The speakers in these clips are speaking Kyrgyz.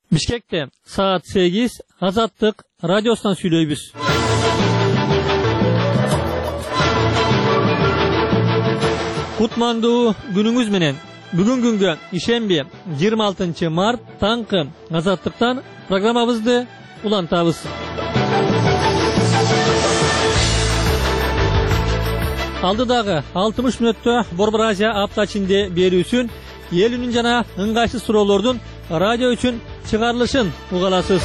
Бишкекте саат 8 Азаттык радиосунан сүйлөйбүз. Кутмандуу күнүңүз менен. Бүгүн күнгө ишемби 26 март таңкы Азаттыктан программабызды улантабыз. Алдыдагы 60 мүнөттө Борбор Азия апта ичинде берүүсүн эл үнүн жана ыңгайсыз суроолордун радио үчүн чыгарылышын угаласыз.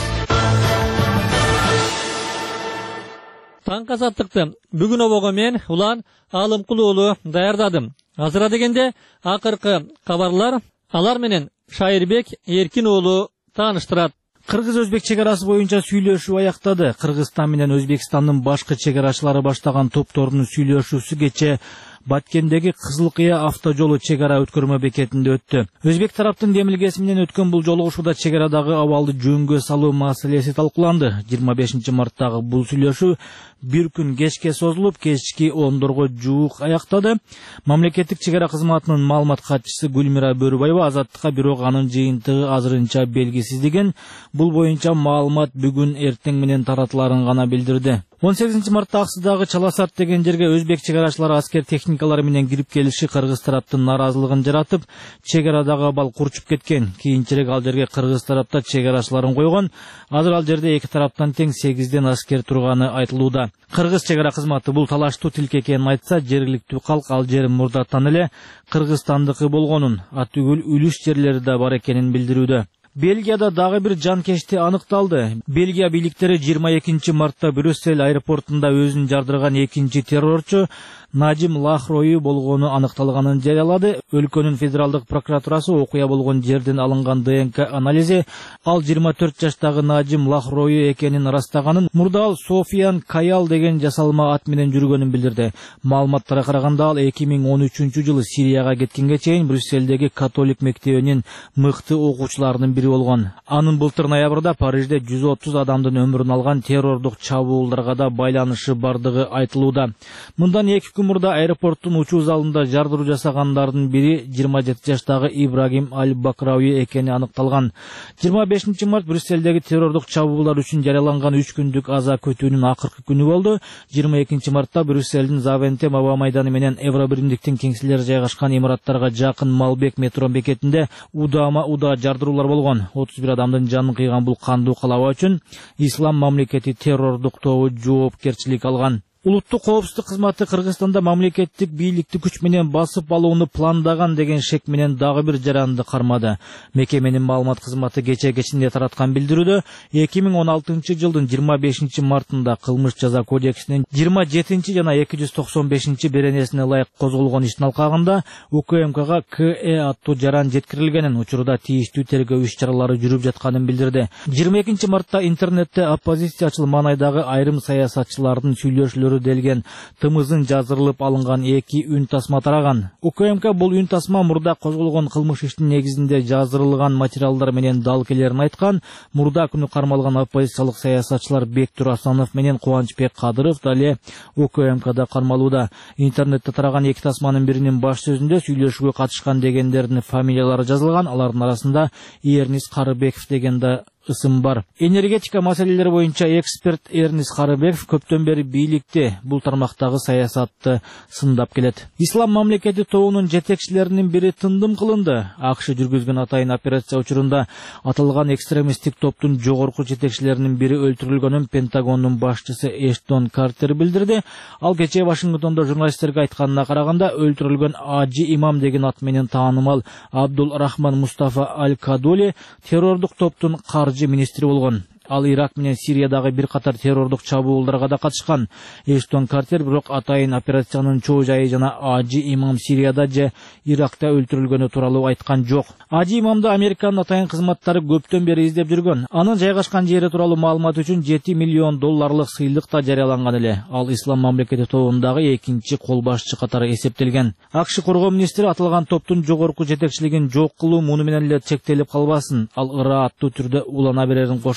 Таңкы Азаттыкты бүгүн обого мен Улан Алымкул уулу даярдадым. Азыра дегенде акыркы кабарлар алар менен Шайырбек Эркин уулу тааныштырат. Кыргыз-Өзбек чегарасы боюнча сүйлөшүү аяктады. Кыргызстан менен Өзбекстандын башкы чегарачылары баштаган топтордун сүйлөшүүсү кече Баткендеги Кызылкыя автожолу чегара өткөрмө бекетинде өттү. Өзбек тараптын демилгеси менен өткөн бул жолугушууда чегарадагы абалды жөнгө салуу маселеси талкууланды. 25 марттагы бул сүйлөшүү бир күн кечке созулуп, кечки 10дорго жуук аяктады. Мамлекеттик чегара кызматынын маалымат катчысы Гүлмира Бөрүбаева Азаттыкка бирок анын жыйынтыгы азырынча белгисиз деген. Бул боюнча маалымат бүгүн эртең менен таратыларын гана билдирди. 18 мартта Аксыдагы Чаласарт деген жерге өзбек чегарачылары аскер техникалары менен кирип келиши кыргыз тараптын наразылыгын жаратып, чегарадагы абал курчуп кеткен. Кийинчерээк ал жерге кыргыз тарапта чегарачыларын койгон. Азыр ал жерде эки тараптан тең 8ден аскер турганы айтылууда. Кыргыз чегара кызматы бул талаштуу тилк экенин айтса, жергиликтүү калк ал жер мурдаттан эле Кыргызстандыкы болгонун, атүгүл үлүш жерлери да бар экенин билдирүүдө. Бельгияда дагы бир жанкечти аныкталды. Бельгия бийликтери 22 мартта Брюссель аэропортунда өзүн жардырган экинчи террорчу Надим Лахрою болгону аныкталганын жарыялады. Өлкөнүн федералдык прокуратурасы окуя болгон жерден алынган ДНК анализи ал 24 жаштагы Надим Лахрою экенин ырастаганын, мурда ал Софиян Каял деген жасалма ат менен жүргөнүн билдирди. Маалыматтарга караганда ал 2013-жылы Сирияга кеткенге чейин Брюссельдеги католик мектебинин мыкты окуучуларынын бири болгон. Анын былтыр ноябрда Парижде 130 адамдын өмүрүн алган террордук чабуулдарга да байланышы бардыгы айтылууда. Мындан 2 күн мурда аэропорттун учуу залында жардыруу жасагандардын бири 27 жаштагы Ибрагим Аль-Бакрауи экени аныкталган. 25 март Брюссельдеги террордук чабуулдар үчүн жарыяланган 3 күндүк аза күтүүнүн акыркы күнү болду. 22 мартта Брюссельдин Завентем аба майданы менен Евро биримдиктин кеңселери жайгашкан имараттарга жакын Малбек метро бекетинде удама-удаа жардыруулар болгон. 31 адамдын жанын кыйган бул кандуу калабаа үчүн Ислам мамлекети террордук тобу жоопкерчилик алган. Улуттук коопсуздук кызматы Кыргызстанда мамлекеттик бийликти күч менен басып алууну пландаган деген шек менен дагы бир жаранды кармады. Мекеменин маалымат кызматы кечинде тараткан билдирүүдө 2016-жылдын 25 мартында кылмыш жаза кодексинин 27 жана 295 беренесине ылайык козголгон иштин алкагында УКМКга КЭ аттуу жаран жеткирилгенин, учурда тийиштүү тергөө иш-чаралары жүрүп жатканын билдирди. 22 мартта интернетте оппозициячыл маанайдагы айрым саясатчылардын сүйлөшүүлөрү делген тымызын жаздырылып алынган 2 үн тасма тараган. УКМК бул үн тасма мурда козголгон кылмыш иштин негизинде жаздырылган материалдар менен дал келерин айткан. Мурда күнү кармалган оппозициялык саясатчылар Бектур Асанов менен Кубанычбек Кадыров дале УКМКда кармалууда. Интернетте тараган 2 тасманын биринин баш сөзүндө сүйлөшүүгө катышкан дегендердин фамилиялары жазылган. Алардын арасында Эрнис Карыбеков деген да ысым бар. Энергетика маселелери боюнча эксперт Эрнис Карыбеков көптөн бери бийликти бул тармактагы саясатты сындап келет. Ислам мамлекети тобунун жетекчилеринин бири тындым кылынды. АКШ жүргүзгөн атайын операция учурунда аталган экстремисттик топтун жогорку жетекчилеринин бири өлтүрүлгөнүн Пентагондун башчысы Эштон Картер билдирди. Ал кечээ Вашингтондо журналисттерге айтканына караганда өлтүрүлгөн Ажи Имам деген ат менен таанымал Абдул Рахман Мустафа Аль-Кадули террордук топтун министри болгон. Ал Ирак менен Сириядагы бир катар террордук чабуулдарга да катышкан. Эштон Картер бирок атайын операциянын чоо жайы жана Ажи Имам Сирияда же Иракта өлтүрүлгөнү тууралуу айткан жок. Ажи Имамды Американын атайын кызматтары көптөн бери издеп жүргөн. Анын жайгашкан жери тууралуу маалымат үчүн $7 миллион сыйлык да жарыяланган эле. Ал Ислам мамлекети тобундагы экинчи кол башчы катары эсептелген. АКШ коргоо министри аталган топтун жогорку жетекчилигин жок кылуу муну менен эле чектелип калбасын, ал ырааттуу түрдө улана берерин кошумчалаган.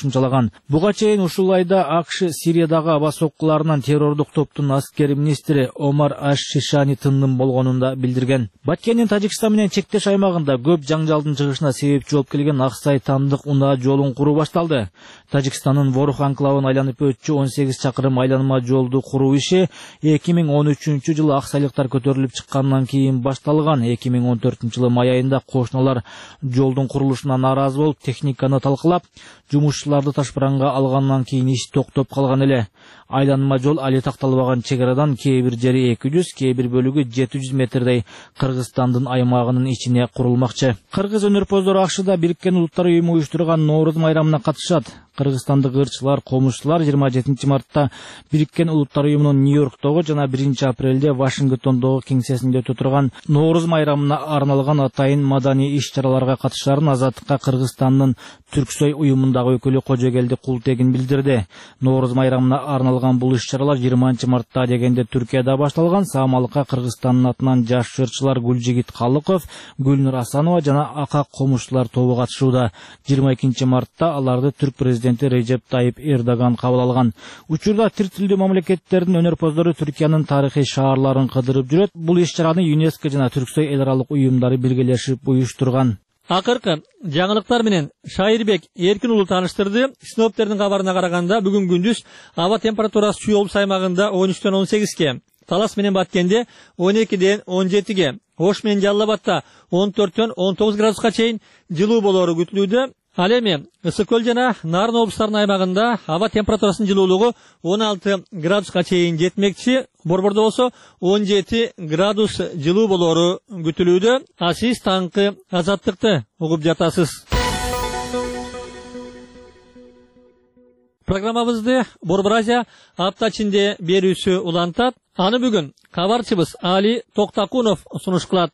болгон. Буга чейин ушул айда АКШ Сириядагы аба соккуларынан террордук топтун аскери министри Омар Аш-Шишани тындым болгонун да билдирген. Баткендин Тажикстан менен чектеш аймагында көп жаңжалдын чыгышына себепчи болуп келген Аксай Тамдык унаа жолун куруу башталды. Тажикстандын Ворух анклавын айланып өтчү 18 чакырым айланма жолду куруу иши 2013-жылы аксайлыктар көтөрүлүп чыккандан кийин башталган. 2014-жылы май айында кошуналар жолдун курулушуна нааразы болуп, техниканы талкылап, жумушчуларды ташпыранга алгандан кийин иш токтоп калган эле. Айланма жол али такталбаган чегарадан кээ бир жери 200, кээ бир бөлүгү 700 метрдей Кыргызстандын аймагынын ичине курулмакчы. Кыргыз өнөрпоздору Акшда Бириккен Улуттар уюму уюштурган Нооруз майрамына катышат. Кыргызстандык ырчылар, комузчулар 27 мартта Бириккен Улуттар уюмунун Нью-Йорктогу жана 1-апрелде Вашингтондогу кеңсесинде өтө турган Нооруз майрамына арналган атайын маданий иш-чараларга катышаарын Азаттыкка Кыргызстандын Түрксой уюмундагы өкүлү Кожогелди Култегин билдирди. Нооруз майрамына арналган бул иш-чаралар 20 мартта дегенде Түркияда башталган. Саамалыкка Кыргызстандын атынан жаш ырчылар Гүлжигит Калыков, Гүлнур Асанова жана Ака комузчулар тобу катышууда. 22 мартта аларды Түрк президенти Режеп Тайип Эрдоган кабыл алган. Учурда тиртилдүү мамлекеттердин өнөрпоздору Түркиянын тарыхый шаарларын кыдырып жүрөт. Бул иш-чараны ЮНЕСКО жана Түрксой эл аралык уюмдары биргелешип уюштурган. Акыркы жаңылыктар менен Шайырбек Эркин уулу тааныштырды. Синоптиктердин кабарына караганда бүгүн күндүз аба температурасы Чүй облус аймагында 13-төн 18ке, Талас менен Баткенде 12-ден 17ге, Ош менен Жалал Абадта 14-төн 19 градуска чейин жылуу болору күтүлүүдө. Ал эми Ысык көл жана Нарын облустарынын аймагында аба температурасынын жылуулугу 16 градуска чейин жетмекчи. Борбордо болсо 17 градус жылуу болору күтүлүүдө. А сиз таңкы Азаттыкты угуп жатасыз. Программабызды Борбор Азия апта ичинде берүүсү улантат. Аны бүгүн кабарчыбыз Али Токтакунов сунуш кылат.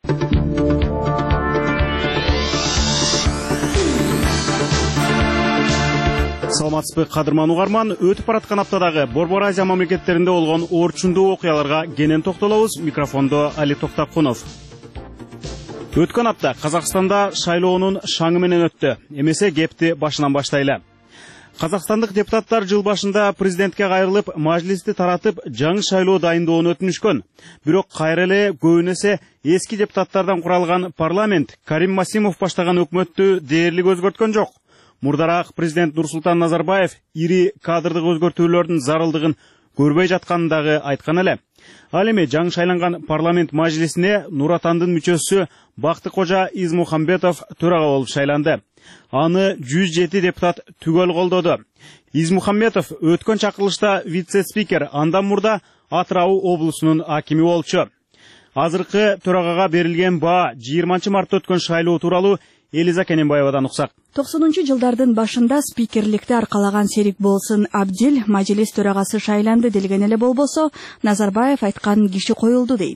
Саламатсызбы кадырман угарман, өтүп бараткан аптадагы Борбор Азия мамлекеттеринде болгон орчундуу окуяларга кенен токтолобуз. Микрофондо Али Токтакунов. Өткөн апта Казакстанда шайлоонун шаңы менен өттү. Эмесе кепти башынан баштайлы. Казакстандык депутаттар жыл башында президентке кайрылып, мажлисти таратып, жаңы шайлоо дайындоонун өтүнүшкөн. Бирок кайра эле көбүнесе эски депутаттардан куралган парламент Карим Масимов баштаган өкмөттү дээрлик өзгөрткөн жок. Мурдараак президент Нурсултан Назарбаев ири кадрдык өзгөртүүлөрдүн зарылдыгын көрбөй жатканын дагы айткан эле. Ал эми жаңы шайланган парламент мажлисине Нур Атандын мүчөсү Бактыкожа Измухамбетов төрага болуп шайланды. Аны 107 депутат түгөл колдоду. Измухамбетов өткөн чакырылышта вице-спикер, андан мурда Атырау облусунун акими болчу. Азыркы төрагага берилген баа 20 мартта өткөн шайлоо тууралуу Элиза Кененбаевадан уксак. 90-жылдардын башында спикерликти аркалаган Серик Болсын Абдил мажлис төрагасы шайланды делген эле болбосо, Назарбаев айткан киши коюлду дейт.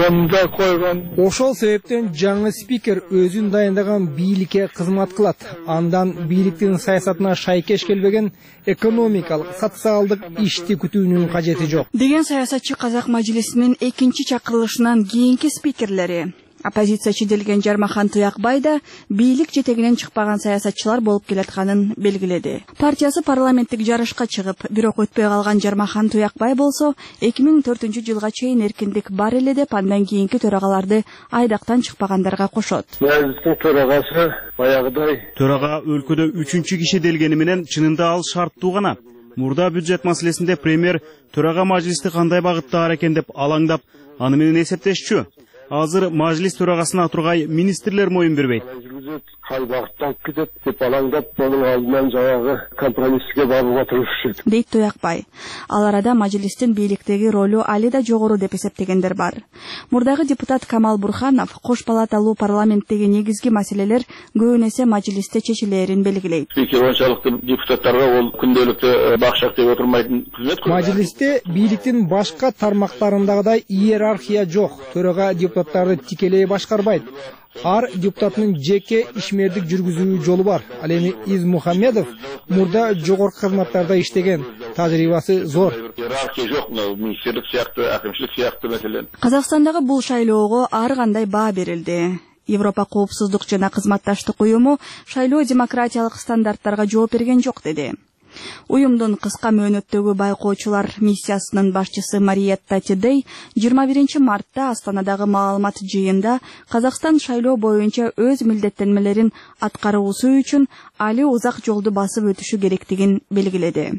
Ошол себептен жаңы спикер өзүн дайындаган бийликке кызмат кылат. Андан бийликтин саясатына шайкеш келбеген экономикалык, социалдык ишти күтүүнүн кажети жок деген саясатчы Казак мажлисинин экинчи чакырылышынан кийинки спикерлери. Оппозициячы делген Жармахан Туякбай да бийлик жетегинен чыкпаган саясатчылар болуп келатканын белгиледи. Партиясы парламенттик жарышка чыгып, бирок өтпөй калган Жармахан Туякбай болсо 2004-жылга чейин эркиндик бар эле деп андан кийинки төрагаларды айдактан чыкпагандарга кошот. Мәжлистин төрагасы баягыдай Төрага өлкөдө 3-киши киши делгени менен чынында ал шарттуу гана. Мурда бюджет маселесинде премьер төрага мажлисти кандай багытта экен деп алаңдап, аны менен эсептешчү. Азыр мажлис төрагасына тургай министрлер моюн бербейт. Кай багыттан кетет деп алаңдап, мунун алдынан жанагы компромисске барууга тырышышат. Дейт Туякбай. Ал арада мажлистин бийликтеги ролу али да жогору деп эсептегендер бар. Мурдагы депутат Камал Бурханов кош палаталуу парламенттеги негизги маселелер көбүн эсе мажлисте чечилерин белгилейт. Спикер ончалыктуу депутаттарга ол күндөлүктө бакшак деп отурмайтын қызмет. Мажлисте бийликтин башка тармактарындагыдай иерархия жок. Төрага депутаттарды тикелей башкарбайт. Ар депутаттын жеке ишмердик жүргүзүү жолу бар. Ал эми Измухамбетов мурда жогорку кызматтарда иштеген, тажрыйбасы зор. Иерархия жок, министрлик сыяктуу, акимчилик сыяктуу маселен. Казакстандагы бул шайлоого ар кандай баа берилди. Европа коопсуздук жана кызматташтык уюму шайлоо демократиялык стандарттарга жооп берген жок деди. Уюмдун кыска мөөнөттөгү байкоочулар миссиясынын башчысы Мариетта Тедей 21 мартта Астанадагы маалымат жыйында Казакстан шайлоо боюнча өз милдеттенмелерин аткаруусу үчүн али узак жолду басып өтүшү керектигин белгиледи.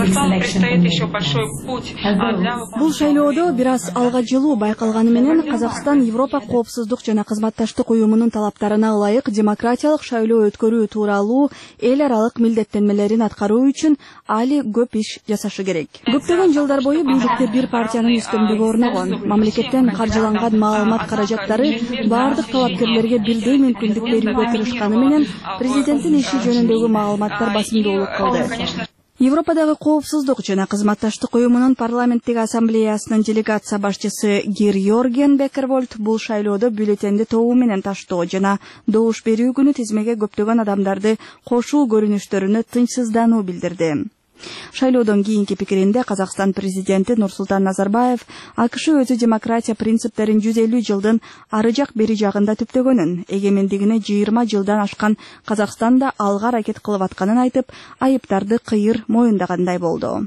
Бул шайлоодо бир аз алга жылуу байкалганы менен Казакстан Европа коопсуздук жана кызматташтык уюмунун талаптарына ылайык демократиялык шайлоо өткөрүү тууралуу эл аралык милдеттенмелерин аткаруу үчүн али көп иш жасашы керек. Көптөгөн жылдар бою бийликте бир партиянын үстөмдүгү орногон. Мамлекеттен каржыланган маалымат каражаттары бардык талапкерлерге бирдей мүмкүндүк берүүгө тырышканы менен президенттин иши жөнүндөгү маалыматтар басымдуулук кылды. Европадагы коопсуздук жана кызматташтык уюмунун парламенттик ассамблеясынын делегация башчысы Гир Йорген Бекервольд бул шайлоодо бюллетенди тобу менен таштоо жана добуш берүү күнү тизмеге көптөгөн адамдарды кошуу көрүнүштөрүнө тынчсыздануу билдирди. Шайлоодон кийинки пикиринде Казакстан президенти Нурсултан Назарбаев АКШ өзү демократия принциптерин 150 жылдын ары жак бери жагында түптөгөнүн, эгемендигине 20 жылдан ашкан Казакстанда алга аракет кылып атканын айтып, айыптарды кыйыр моюндагандай болду.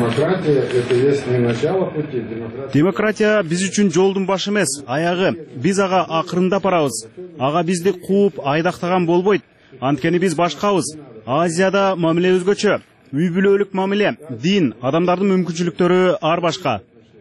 Демократия биз үчүн жолдун башы эмес, аягы. Биз ага акырындап барабыз. Ага бизди кууп айдактаган болбойт. Анткени биз башкабыз. Азияда мамиле өзгөчө. Үй бүлөлүк мамиле, дин, адамдардын мүмкүнчүлүктөрү ар башка.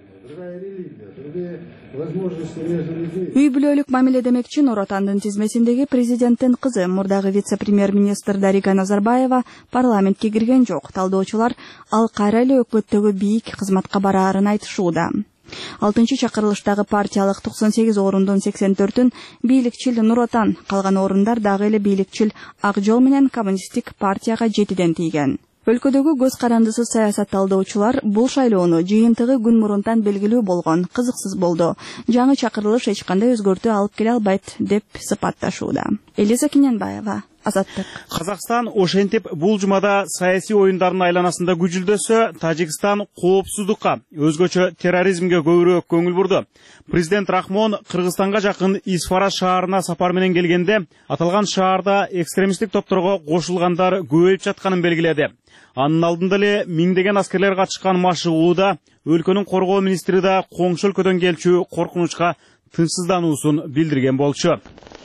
Үй бүлөлүк мамиле демекчи Нур Отандын тизмесиндеги президенттин кызы, мурдагы вице-премьер-министр Дарига Назарбаева парламентке кирген жок. Талдоочулар ал кайра эле өкмөттөгү бийик кызматка бараарын айтышууда. 6-чакырылыштагы партиялык 98 орундун 84-ün бийликчил Нур Отан, калган орундар дагы эле бийликчил Ак Жол менен Коммунисттик партияга 7ден тийген. Өлкөдөгү көз карандысыз саясат талдоочулар бул шайлоону жыйынтыгы күн мурунтан белгилүү болгон, кызыксыз болду. Жаңы чакырылыш эч кандай өзгөртүү алып келе албайт деп сыпатташууда. Элиза Киненбаева, Азаттык. Казакстан ошентип бул жумада саясий оюндардын айланасында күжүлдөсө, Тажикстан коопсуздукка, өзгөчө терроризмге көбүрөөк көңүл бурду. Президент Рахмон Кыргызстанга жакын Исфара шаарына сапар менен келгенде, аталган шаарда экстремисттик топторго кошулгандар көбөйүп жатканын белгиледи. Анын алдында эле миңдеген аскерлер катышкан машыгууда өлкөнүн коргоо министри да коңшу өлкөдөн келчү коркунучка тынчсыздануусун билдирген болчу.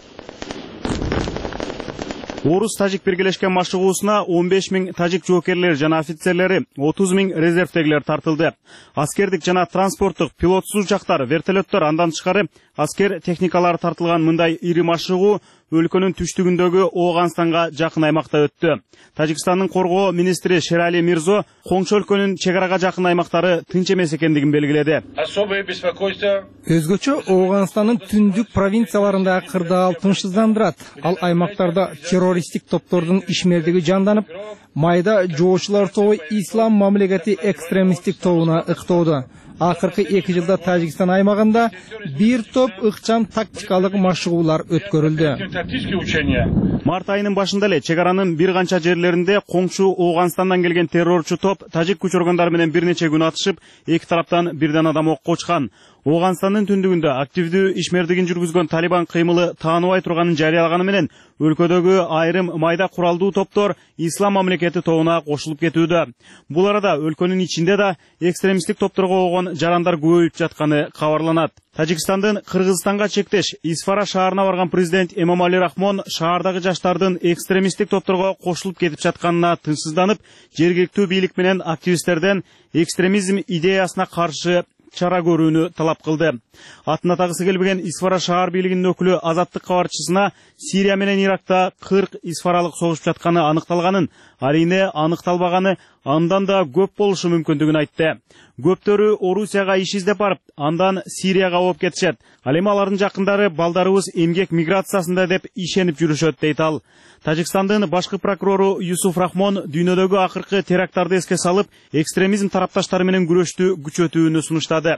Орус-Тажик биргелешкен машыгуусуна 15 000 тажик жоокерлери жана офицерлери, 30 000 резервдегилер тартылды. Аскердик жана транспорттук пилотсуз учактар, вертолеттор, андан тышкары аскер техникалары тартылган мындай ири машыгуу өлкөнүн түштүгүндөгү Ооганстанга жакын аймакта өттү. Тажикстандын коргоо министри Шерали Мирзо коңшу өлкөнүн чек арага жакын аймактары тынч эмес экендигин белгиледи. Өзгөчө Ооганстандын түндүк провинцияларында кырдаал тынчсыздандырат. Ал аймактарда террористтик топтордун ишмердиги жанданып, майда жоочулар тобу ислам мамлекети экстремисттик тобуна ыктоодо. Акыркы 2 жылда Тажикстан аймагында бир топ ыкчам тактикалык машыгуулар өткөрүлдү. Март айынын башында эле чек аранын бир канча жерлеринде коңшу Ооганстандан келген террорчу топ тажик күч органдары менен бир нече күн атышып, эки тараптан бирден адам окко учкан. Ооганстандын түндүгүндө активдүү ишмердигин жүргүзгөн Талибан кыймылы тааныбай турганын жарыялаганы менен өлкөдөгү айрым майда куралдуу топтор ислам мамлекети тобуна кошулуп кетүүдө. Бул арада өлкөнүн ичинде да экстремисттик топторго болгон жарандар көбөйүп жатканы кабарланат. Тажикстандын Кыргызстанга чектеш Исфара шаарына барган президент Эмомали Рахмон шаардагы жаштардын экстремисттик топторго кошулуп кетип жатканына тынчсызданып, жергиликтүү бийлик менен активисттерден экстремизм идеясына каршы чара көрүүнү талап кылды. Атын атагысы келбеген Исфара шаар бийлигинин өкүлү Азаттык кабарчысына Сирия менен Иракта 40 исфаралык согушуп жатканы аныкталганын, арине аныкталбаганы андан да көп болушу мүмкүндүгүн айтты. Көптөрү Орусияга иш издеп барып, андан Сирияга ооп кетишет. Ал эми алардын жакындары балдарыбыз эмгек миграциясында деп ишенип жүрүшөт дейт ал. Тажикстандын башкы прокурору Юсуф Рахмон дүйнөдөгү акыркы теракттарды эске салып, экстремизм тарапташтары менен күрөштү күчөтүүнү сунуштады. сурады.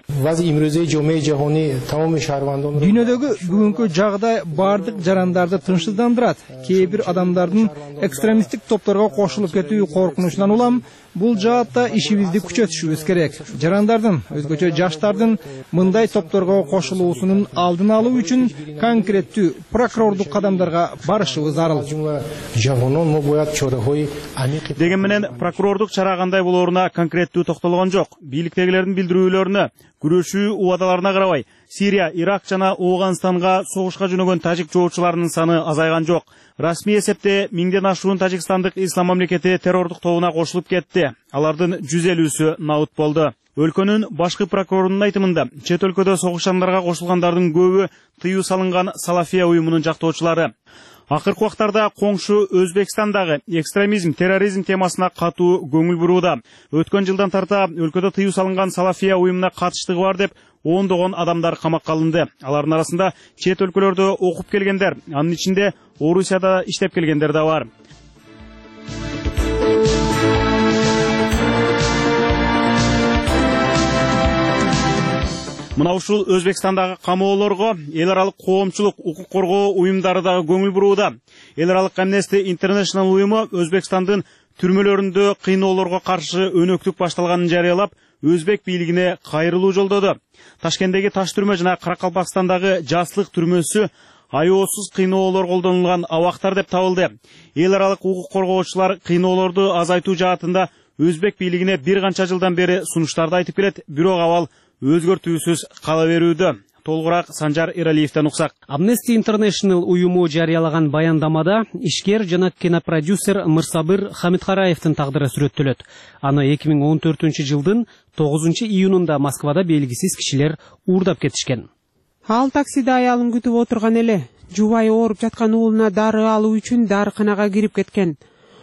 Дүйнөдөгү бүгүнкү жагдай бардык жарандарды тынчсыздандырат. Кээ бир адамдардын экстремисттик топторго кошулуп кетүү коркунучунан улам бул жаатта ишибизди күчөтүшүбүз керек. Жарандардын, өзгөчө жаштардын мындай топторго кошулуусунун алдын алуу үчүн конкреттүү прокурордук кадамдарга барышыбыз зарыл. Деген менен прокурордук чара кандай болооруна конкреттүү токтолгон жок. Бийликтегилердин билдирүүлөрүнө, күрөшүү убадаларына карабай, Сирия, Ирак жана Ооганстанга согушка жөнөгөн тажик жоочуларынын саны азайган жок. Расмий эсепте 1000ден ашуун тажикстандык ислам мамлекети террордук тобуна кошулуп кетти. Алардын 150-сү наут болду. Өлкөнүн башкы прокурорунун айтымында, чет өлкөдө согушкандарга кошулгандардын көбү тыюу салынган Салафия уюмунун жактоочулары. Акыркы убактарда коңшу Өзбекстандагы экстремизм, терроризм темасына катуу көңүл бурууда. Өткөн жылдан тарта өлкөдө тыюу салынган Салафия уюмуна катыштыгы бар деп ондогон адамдар камакка алынды. Алардын арасында чет өлкөлөрдө окуп келгендер, анын ичинде Орусияда иштеп келгендер да бар. Мына ушул Өзбекстандагы камоолорго эл аралык коомчулук укук коргоо уюмдары дагы көңүл бурууда. Эл аралык Amnesty International уюму Өзбекстандын түрмөлөрүндө кыйноолорго каршы өнөктүк башталганын жарыялап, өзбек бийлигине кайрылуу жолдоду. Ташкенттеги таш түрмө жана Каракалпакстандагы Жаслык түрмөсү айоосуз кыйноолор колдонулган абактар деп табылды. Эл аралык укук коргоочулар кыйноолорду азайтуу жаатында өзбек бийлигине бир канча жылдан бери сунуштарды айтып келет, бирок абал өзгөртүүсүз кала берүүдө. Толгураак Санжар Иралиевден уксак. Amnesty International уюму жарыялаган баяндамада ишкер жана кинопродюсер Мырсабыр Хамидкараевдин тагдыры сүрөттөлөт. Аны 2014 жылдын 9 июнунда Москвада белгисиз кишилер уурдап кетишкен. Ал таксиде аялын күтүп отурган эле. Жубайы ооруп жаткан уулуна дары алуу үчүн дарыканага кирип кеткен.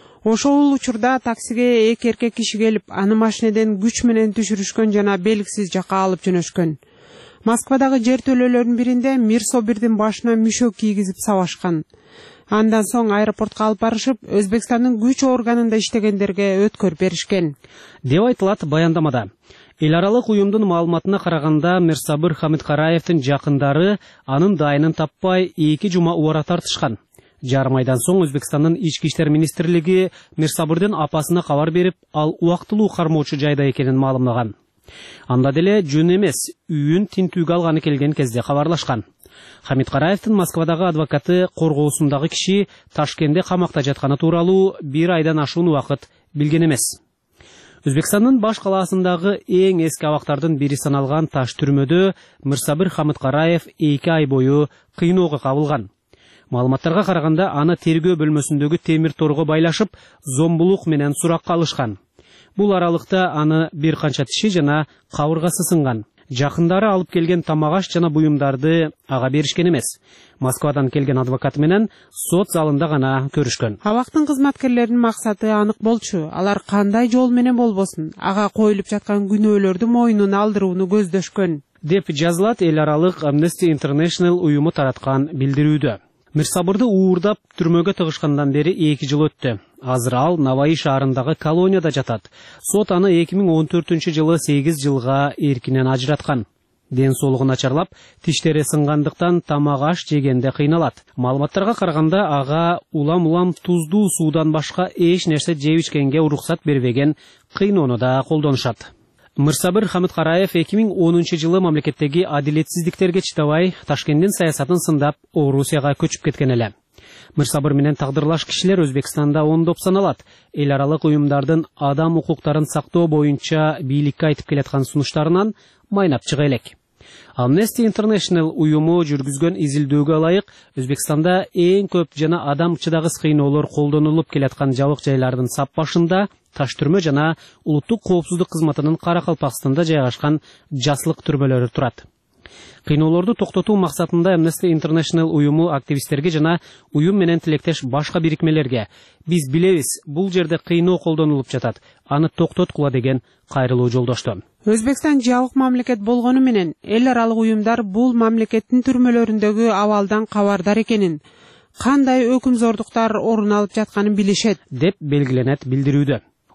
Ошол учурда таксиге эки эркек киши келип, аны машинеден күч менен түшүрүшкөн жана белгисиз жакка алып жөнөшкөн. Москвадагы жертөлөлөрдүн биринде Мирсобирдин башына мүшөк кийгизип сабашкан. Андан соң аэропортко алып барышып, Өзбекстандын күч органында иштегендерге өткөрүп беришкен. Деп айтылат баяндамада. Эл аралык уюмдун маалыматына караганда, Мирсабыр Хамидкараевдин жакындары анын дайынын таппай 2 жума убара тартышкан. Жарым айдан соң Өзбекстандын ички иштер министрлиги Мирсабырдын апасына кабар берип, ал убактылуу кармоочу жайда экенин маалымлаган. Анда деле жөн эмес, үйүн тинтүүгө алганы келген кезде кабарлашкан. Хамидкараевдин Москвадагы адвокаты коргоосундагы киши Ташкентте камакта жатканы тууралуу 1 айдан ашуун убакыт билген эмес. Өзбекстандын баш калаасындагы эң эски абактардын бири саналган таш түрмөдө Мырсабыр Хамидкараев 2 ай бою кыйноого кабылган. Маалыматтарга караганда, аны тергөө бөлмөсүндөгү темир торго байлашып, зомбулук менен суракка алышкан. Бул аралыкта аны бир канча тиши жана кабыргасы сынган. Жакындары алып келген тамак-аш жана буюмдарды ага беришкен эмес. Москвадан келген адвокат менен сот залында гана көрүшкөн. Абактын кызматкерлеринин максаты анык болчу. Алар кандай жол менен болбосун, ага коюлуп жаткан күнөөлөрдү мойнуна алдырууну көздөшкөн, деп жазылат эл аралык Amnesty International уюму тараткан билдирүүдө. Мирсабырды уурдап түрмөгө тыгышкандан бери 2 жыл өттү. Азыр ал Наваи шаарындагы колонияда жатат. Сот аны 2014 жылы 8 жылга эркинен ажыраткан. Ден соолугу начарлап, тиштери сынгандыктан тамак-аш жегенде кыйналат. Маалыматтарга караганда, ага улам туздуу суудан башка эч нерсе жеп ичкенге уруксат бербеген кыйноону да колдонушат. Мырсабыр Хамидкараев 2010 жылы мамлекеттеги адилетсиздиктерге чыдабай, Ташкенттин саясатын сындап, Орусияга көчүп кеткен эле. Мырсабыр менен тагдырлаш кишилер Өзбекстанда ондоп саналат. Эл аралык уюмдардын адам укуктарын сактоо боюнча бийликке айтып келаткан сунуштарынан майнап чыга элек. Amnesty International уюму жүргүзгөн изилдөөгө ылайык, Өзбекстанда эң көп жана адам чыдагыс кыйноолор колдонулуп келаткан жабык жайлардын сап башында таш түрмө жана улуттук коопсуздук кызматынын Каракалпакстанда жайгашкан Жаслык түрмөлөрү турат. Кыйноолорду токтотуу максатында Amnesty International уюму активисттерге жана уюм менен тилектеш башка бирикмелерге биз билебиз, бул жерде кыйноо колдонулуп жатат, аны токтоткула деген кайрылуу жолдошту. Өзбекстан жабык мамлекет болгону менен эл аралык уюмдар бул мамлекеттин түрмөлөрүндөгү абалдан кабардар экенин, кандай өкүмзордуктар орун алып жатканын билишет, деп белгиленет билдирүүдө.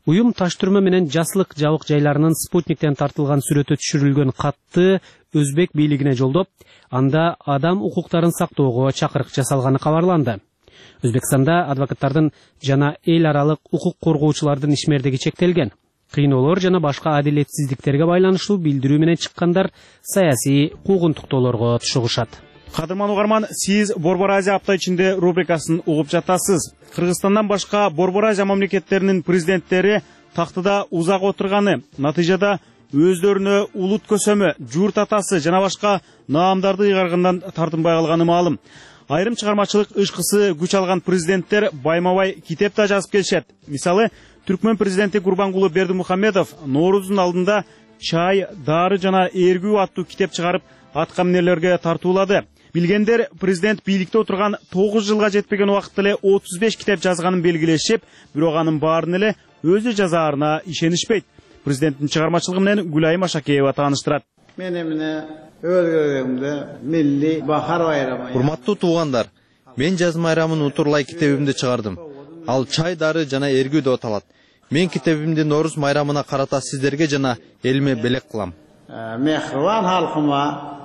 Уюм таш түрмө менен жаслык жабык жайларынын спутниктен тартылган сүрөтү түшүрүлгөн катты өзбек бийлигине жолдоп, анда адам укуктарын сактоого чакырык жасалганы кабарланды. Өзбекстанда адвокаттардын жана эл аралык укук коргоочулардын ишмердиги чектелген. Кыйноолор жана башка адилетсиздиктерге байланыштуу билдирүү менен чыккандар саясий куугунтуктоолорго тушугушат. Кадырман угарман, сиз Борбор Азия апта ичинде рубрикасын угуп жатасыз. Кыргызстандан башка Борбор Азия мамлекеттеринин президенттери тактыда узак отурганы, натыйжада өздөрүнө улут көсөмү, журт атасы жана башка наамдарды ыйгаргандан тартынбай калганы маалым. Айрым чыгармачылык ышкысы күч алган президенттер байма-бай китеп да жазып келишет. Мисалы, Түркмөн президенти Гурбангулы Бердимухамедов Ноорудун алдында чай, дары жана эргүү аттуу китеп чыгарып, атка минерлерге тартуулады. Билгендер, президент бийликте отурган 9 жылга жетпеген убакытта эле 35 китеп жазганын белгилешип, бирок анын баарын эле өзү жазаарына ишенишпейт. Президенттин чыгармачылыгы менен Гүлайым Ашакеева тааныштырат. Мен эмне өзгөргөмдө милли бахар байрамы. Урматтуу туугандар, мен жаз майрамын утурлай китебимди чыгардым. Ал чай, дары жана эргүү деп аталат. Мен китебимди Норус майрамына карата сиздерге жана элиме белек кылам. Мехрибан халкыма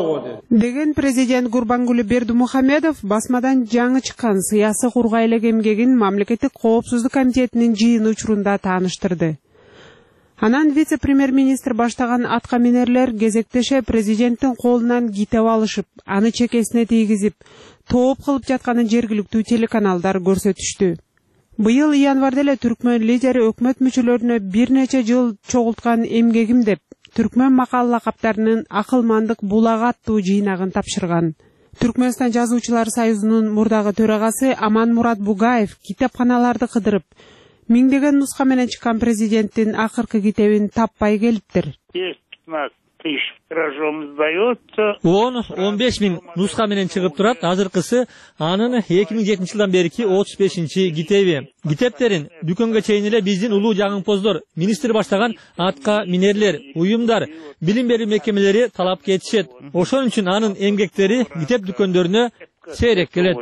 деген президент Гурбангулы Бердимухамедов басмадан жаңы чыккан сыясий кургайлык эмгегин мамлекеттик коопсуздук комитетинин жыйыны учурунда тааныштырды. Анан вице-премьер-министр баштаган атка минерлер кезектеше президенттин колунан китеп алышып, аны чекесине тийгизип, тооп кылып жатканын жергиликтүү телеканалдар көрсөтүштү. Быйыл январда эле Түркмөн лидери өкмөт мүчөлөрүнө бир нече жыл чогулткан эмгегим деп Түркмөн макал лакаптарынын акылмандык булагы аттуу жыйнагын тапшырган. Түркмөнстан жазуучулар союзунун мурдагы төрагасы Аманмурат Бугаев китепканаларды кыдырып, миңдеген нуска менен чыккан президенттин акыркы китебин таппай келиптир. 10-15 миң нуска менен чыгып турат. Азыркысы анын 2007 жылдан берки 35-чи китеби. Китептерин дүкөнгө чейин эле биздин улуу жагымпоздор, министр баштаган атка минерлер, уюмдар, билим берүү мекемелери талап кетишет. Ошон үчүн анын эмгектери китеп дүкөндөрүнө сейрек келет.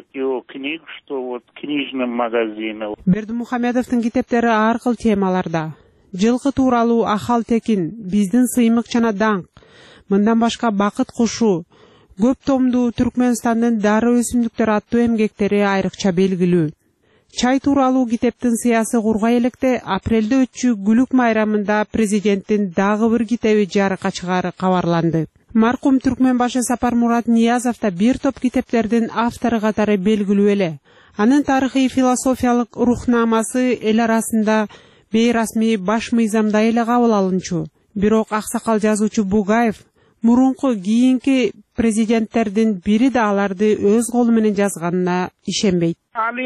Бердимухамедовдун китептери ар кыл темаларда. Жылкы тууралуу Ахал Текин, биздин сыймык жана даңк, мындан башка Бакыт кушу, көп томдуу Түркмөнстандын дары өсүмдүктөр аттуу эмгектери айрыкча белгилүү. Чай тууралуу китептин сыясы кургай электе апрелде өтчү Гүлүк майрамында президенттин дагы бир китеби жарыкка чыгары кабарланды. Маркум Түркмөн башы Сапармурат Ниязов да бир топ китептердин автору катары белгилүү эле. Анын тарыхый философиялык рухнамасы эл арасында бейрасмий баш мыйзамда эле кабыл алынчу. Бирок аксакал жазуучу Бугаев мурунку кийинки президенттердин бири да аларды өз колу менен жазганына ишенбейт.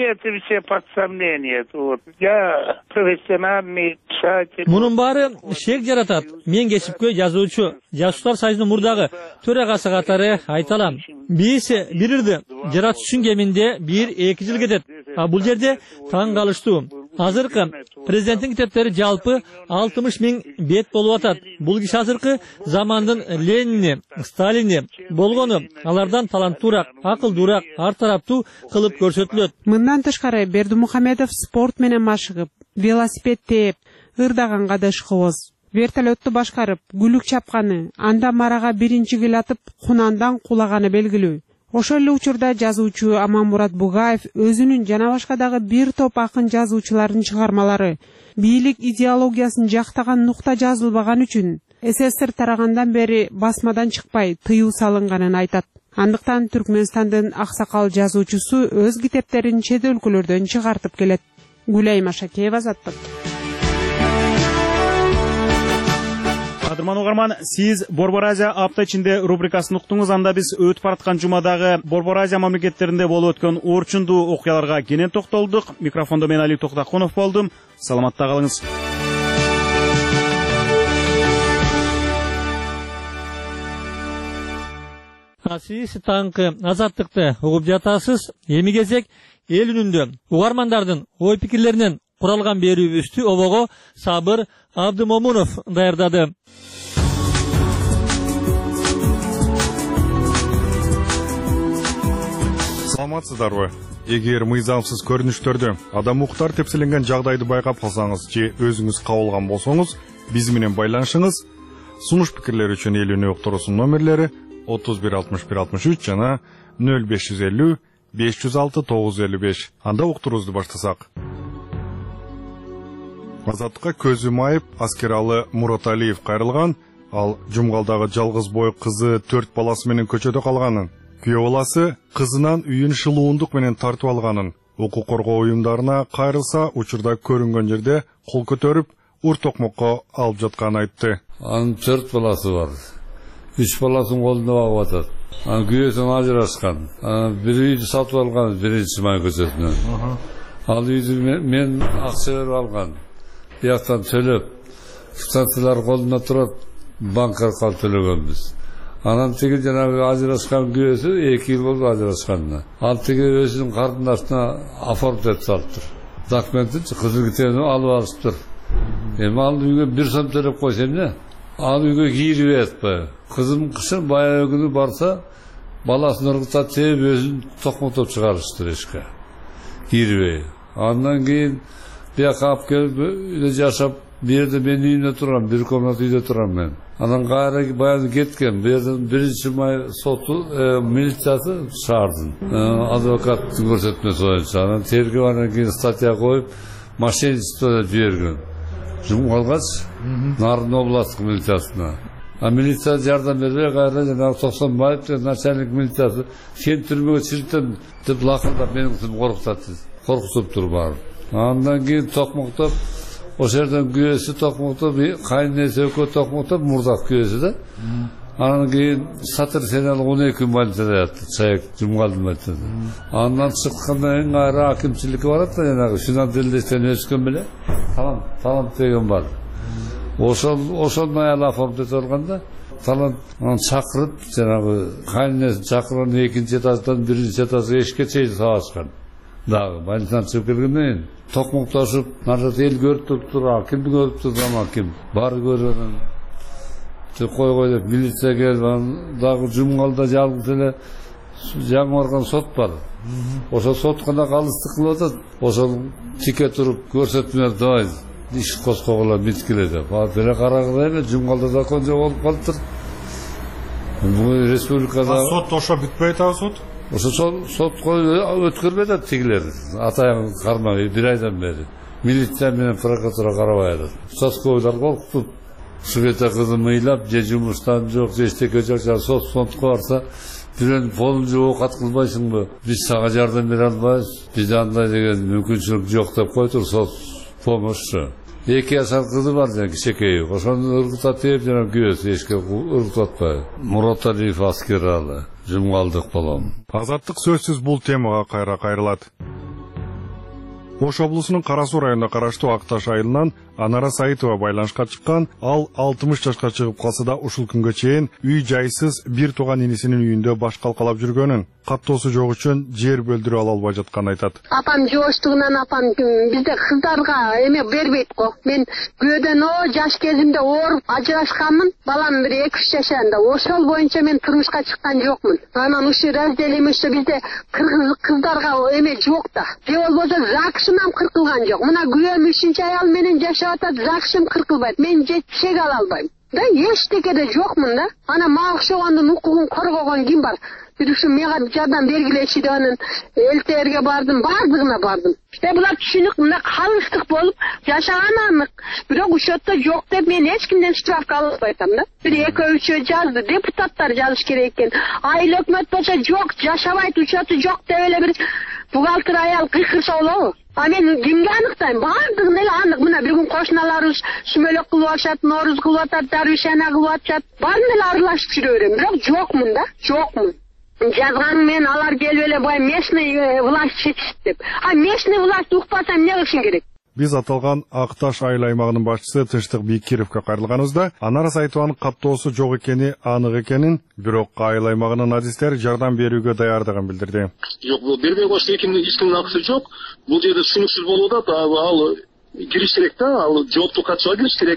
Мунун баары шек жаратат. Мен кесипкөй жазуучу, Жазуучулар союзунун мурдагы төрагасы катары айталам. Биз бирирди жаратуучунун кеминде 1-2 жыл кетет. А бул жерде таң калыштуу. Азыркы президенттин китептери жалпы 60 миң бет болуп атат. Бул киши азыркы замандын Ленини, Сталини болгону, алардан таланттуураак, акылдуураак, ар тараптуу кылып көрсөтүлөт. Мындан тышкары Бердимухамедов спорт менен машыгып, велосипед тээп, ырдаганга да ышкыбыз. Вертолетту башкарып, гүлүк чапканы, анда марага биринчи кил атып, кунандан кулаганы белгилүү. Ошол эле учурда жазуучу Аманмурат Бугаев өзүнүн жана башка дагы бир топ акын жазуучулардын чыгармалары бийлик идеологиясын жактаган нукта жазылбаган үчүн СССР тарагандан бери басмадан чыкпай тыюу салынганын айтат. Андыктан Түркмөнстандын аксакал жазуучусу өз китептерин чет өлкөлөрдөн чыгартып келет. Гүлайым Ашакеева, Заттык. Кадырман угарман, сиз Борбор Азия апта ичинде рубрикасын уктуңуз. Анда биз өтүп бараткан жумадагы Борбор Азия мамлекеттеринде болуп өткөн орчундуу окуяларга кенен токтолдук. Микрофондо мен Али Токтакунов болдум. Саламатта калыңыз. Сиз таңкы Азаттыкты угуп жатасыз. Эми кезек эл үнүндө угармандардын ой пикирлеринен куралган берүүбүздү обого Сабыр Абдымомунов даярдады. Саламатсыздарбы? Эгер мыйзамсыз көрүнүштөрдө адам укуктар тепселенген жагдайды байкап калсаңыз же өзүңүз кабылган болсоңуз, биз менен байланышыңыз. Сунуш пикирлер үчүн элүүнү уктуруусунун номерлери 316163 жана 0550 506 955. Анда уктуруубузду баштасак. Азаттыкка көзү майып, аскералы Мураталиев кайрылган. Ал Жумгалдагы жалгыз бой кызы 4 баласы менен көчөдө калганын. Күйөө баласы кызынан үйүн шылуундук менен тартып алганын, укук коргоо уюмдарына кайрылса, учурда көрүнгөн жерде кол көтөрүп, ур токмокко алып жатканын айтты. Анын 4 баласы бар. 3 баласын колунда багып атат. Анын күйөөсүн ажырашкан. Бир үйдү сатып алган 1-май көчөсүнөн. Ал үйдү мен акча берип алган. Бияктан төлөп, станциялар колунда турат, банкка калып төлөгөнбүз. Анан тиги жанагы ажырашкан күйөөсү 2 жыл болду ажырашканына. Ал тиги өзүнүн кардындашына оформить салыптыр. Документти кызыл китебин алып алыптыр. Эми ал үйгө 1 сом төлөп койсо эмне? Ал үйгө кирип атпайбы? Кызым кышын баягы күнү барса, баласын ыргытат тебип өзүн токмотоп чыгарыштыр эшикке. Кирбей. Андан кийин бияка алып келип үйдө жашап, бу жерде мен үйүмдө тургам, 1 комната үйдө турам мен. Анан кайра баягы кеткен. Бу жерден 1-май соту милициясы шаардын. Адвокаттын көрсөтмөсү боюнча анан тергөө анан кийин статья коюп, мошенничество жиберген. Жумгалгач Нарын областтык милициясына. Милиция жардам бербей кайра жанагы Токсонбаев деген начальник милициясы сен түрмөгө чиртем деп лакырдап менин кызым коркутуп туруп барып. Андан кийин токмоктоп ошол жерден күйөөсү токмоктоп, кайненеси экөө токмоктоп, мурдак күйөөсү да. Анан кийин Сатыр Сенал 12 күн больницада жатты, Чайык Жумгалдын больницасында. Андан чыккандан кийин кайра акимчиликке барат да, жанагы финанделдештен өскөн беле. Талант деген бар. Ошол аял оформить болгондо талант чакырып, жанагы кайненесин чакырып, экинчи этаждан биринчи этажга эшикке чейин сабашкан. Дагы больницадан чыгып келгенден кийин токмоктошуп, нарда эл көрүп туруп, кимди көрүп турган, ким бар көргөн. Кой деп милиция келип, дагы Жумгалда жалгыз эле жаңы барган сот бар. Ошол соткана калыстык кылып атат. Ошол тике туруп көрсөтмөлөр давай иш козгогула биткиле деп. Деле карагыла эме Жумгалда закон жок болуп калыптыр. Бул республикада сот ошо бүтпөй атабы сот? Ошо сот өткөрбөй атат тигилер. Атайын кармай 1 айдан бери. Милиция менен прокуратура карабай атат. Участковыйлар коркутуп, Швета кызым ыйлап, же жумуштан жок, же эчтеке жок, сотко барса, бирөөнүн полун жууп окат кылбайсыңбы? Биз сага жардам бере албайбыз. Бизде андай деген мүмкүнчүлүк жок деп койтур, сот помощчу. 2 жашар кызы бар, кичекей. Ошону ыргытат деп, жана күйөөсү эшикке ыргытып атпайбы? Мураталиев аскералы, Жумгалдык болом. Азаттык сөзсүз бул темага кайра кайрылат. Ош облусунун Кара Суу районуна караштуу Акташ айылынан Анара Саитова байланышка чыккан. Ал 60 жашка чыгып калса да ушул күнгө чейин үй жайсыз бир тууган инисинин үйүндө баш калкалап жүргөнүн, каттоосу жок үчүн жер бөлдүрүп ала албай жатканын айтат. Апам жооштугунан апам бизде кыздарга эме бербейт го. Мен күйөөдөн жаш кезимде ооруп ажырашканмын. Балам бир 2-3 жашарында. Ошол боюнча мен турмушка чыккан жокмун. Анан ушу разделимиште бизде кыздарга эме жок да. Же болбосо жакшымам кыркылган жок. Мына күйөөм 3-чы аял менен жашап атат, жакшым кыркылбайт. Мен чек ала албайм. Да эчтекеде жокмун да. Ана мага окшогондун укугун коргогон ким бар? Бир ушу мага жардам бергилечи деп анан элтерге бардым, бардыгына бардым. Булар түшүнүк, мына калыштык болуп жашаган анык. Бирок ушотто жок деп мен эч кимден справка алып атам да. Бир 2-3 жазды, депутаттар жазыш керек экен. Айыл өкмөт болсо жок, жашабайт, учоты жок деп эле бир бухгалтер аял кыйкырса болобу? А мен кимге аныктайм? Бардыгын эле анык. Мына бүгүн кошуналарыбыз сүмөлөк кылып атышат, нооруз кылып атат, дарбишана кылып атышат. Баарын эле аралашып жүрө берем. Бирок жокмун да, жокмун. Жазганым мен алар келип эле бай местный власть чечишти деп. А местный власть укпаса эмне кылышым керек? Биз аталган Акташ айыл аймагынын башчысы Тыштык Бийкировго кайрылганыбызда Анара Саитованын каттоосу жок экени анык экенин, бирок айыл аймагынын адистер жардам берүүгө даярдыгын билдирди. Жок, бул бербей коюшту эч кимдин акысы жок. Бул жерде түсүнүксүз болуп атат. Ал кириш керек да, ал жоопту катышууга кириш керек.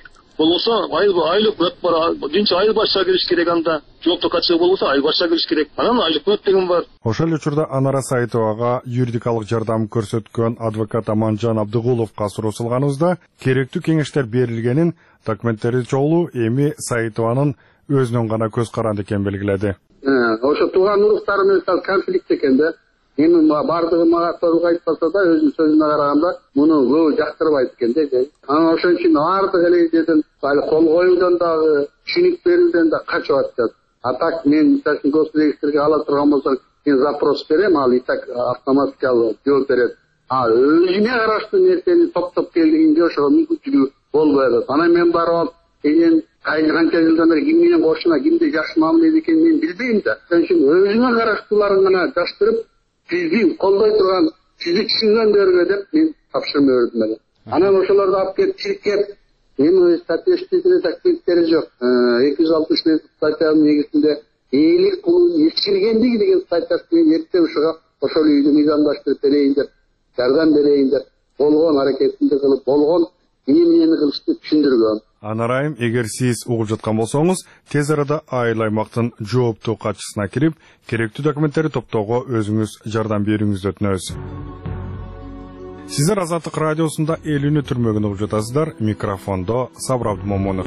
болбосо айлык өт бар. Биринчи айыл башка кириш керек анда. Жокту качуу болбосо айыл башка кириш керек. Анан айлык өт деген бар. Ошол учурда Анара Саитовага юридикалык жардам көрсөткөн адвокат Аманжан Абдыгуловго суроо салганыбызда керектүү кеңештер берилгенин, документтери чогулуу эми Саитованын өзүнөн гана көз каранды экенин белгиледи. Ошо тууган уруктары менен конфликт экен да. Эми бардыгы мага толук айтпаса да өзүнүн сөзүнө караганда муну көбү жактырбайт экен да. Анан ошон үчүн ардык эле жерден кол коюудан дагы, түшүнүк берүүдөн да качып атышат. А так мен госрегистрге ала турган болсом, мен запрос берем, ал и так автоматикалык жооп берет. А өзүнө караштуу нерсени топтоп келгенде ошого мүмкүнчүлүгү болбой атат. Анан мен барып эген канча жылдан бери ким менен кошуна, кимди жакшы мамиле экенин мен билбейм да. Ошон үчүн өзүнө караштууларын гана жаштырып, бизди колдой турган, бизди түшүнгөндөргө деп мен тапшырма бердим эле. Анан ошолорду алып келип чиркеп, эми статистикалык активиттери жок. 263 статьянын негизинде эйлик кылуу ичкиргендиги деген статьясы менен эрте ушуга ошол үйдү мыйзамдаштырып берейин деп, жардам берейин деп, болгон аракетинди кылып, болгон эмнени кылышты түшүндүргөн. Анарайым, эгер сиз угуп жаткан болсоңуз, тез арада айыл аймактын жооптуу катчысына кирип, керектүү документтерди топтоого өзүңүз жардам берүүңүздү өтүнөбүз. Сиздер Азаттык радиосунда Элүүнү түрмөгүн угуп жатасыздар. Микрофондо Сабыр Абдымомунов.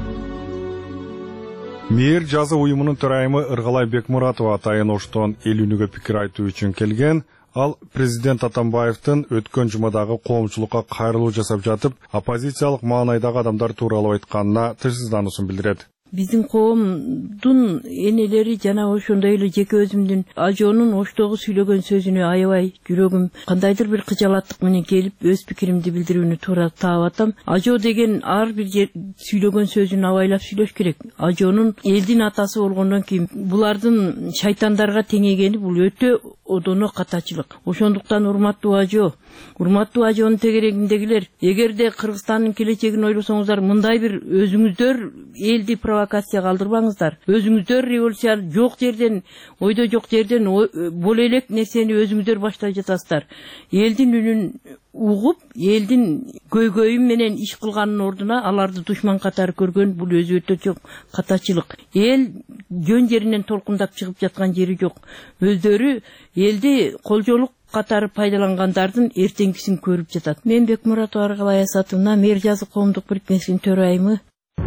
Мээр жазы уюмунун төрайымы Ыргалай Бекмуратова атайын оштон Элүүнүгө пикир айтуу үчүн келген. Ал президент Атамбаевдин өткөн жумадагы коомчулукка кайрылуу жасап жатып, оппозициялык маанайдагы адамдар тууралуу айтканына тынчсыздануусун билдирет. Биздин коомдун энелери жана ошондой эле жеке өзүмдүн ажоонун оштогу сүйлөгөн сөзүнө аябай жүрөгүм кандайдыр бир кыжалаттык менен келип, өз пикиримди билдирүүнү туура таап атам. Ажоо деген ар бир сүйлөгөн сөзүн абайлап сүйлөш керек. Ажоонун элдин атасы болгондон кийин булардын шайтандарга теңегени бул өтө одоно катачылык. Ошондуктан урматтуу ажоонун тегерегиндегилер, эгерде Кыргызстандын келечегин ойлосоңуздар, мындай бир өзүңүздөр элди провокацияга алдырбаңыздар. Өзүңүздөр революция жок жерден, ойдо жок жерден бул элек нерсени өзүңүздөр баштай жатасыздар. Элдин үнүн угуп, элдин көйгөйү менен иш кылганын ордуна аларды душман катары көргөн бул өзү өтө чоң катачылык. Эл жөн жеринен толкундап чыгып жаткан жери жок. Өздөрү элди колжолук катары пайдалангандардын эртеңкисин көрүп жатат. Мен Бекмуратова Ыргалай Асатовна, Мээр жазы коомдук бирикмесинин төрайымы.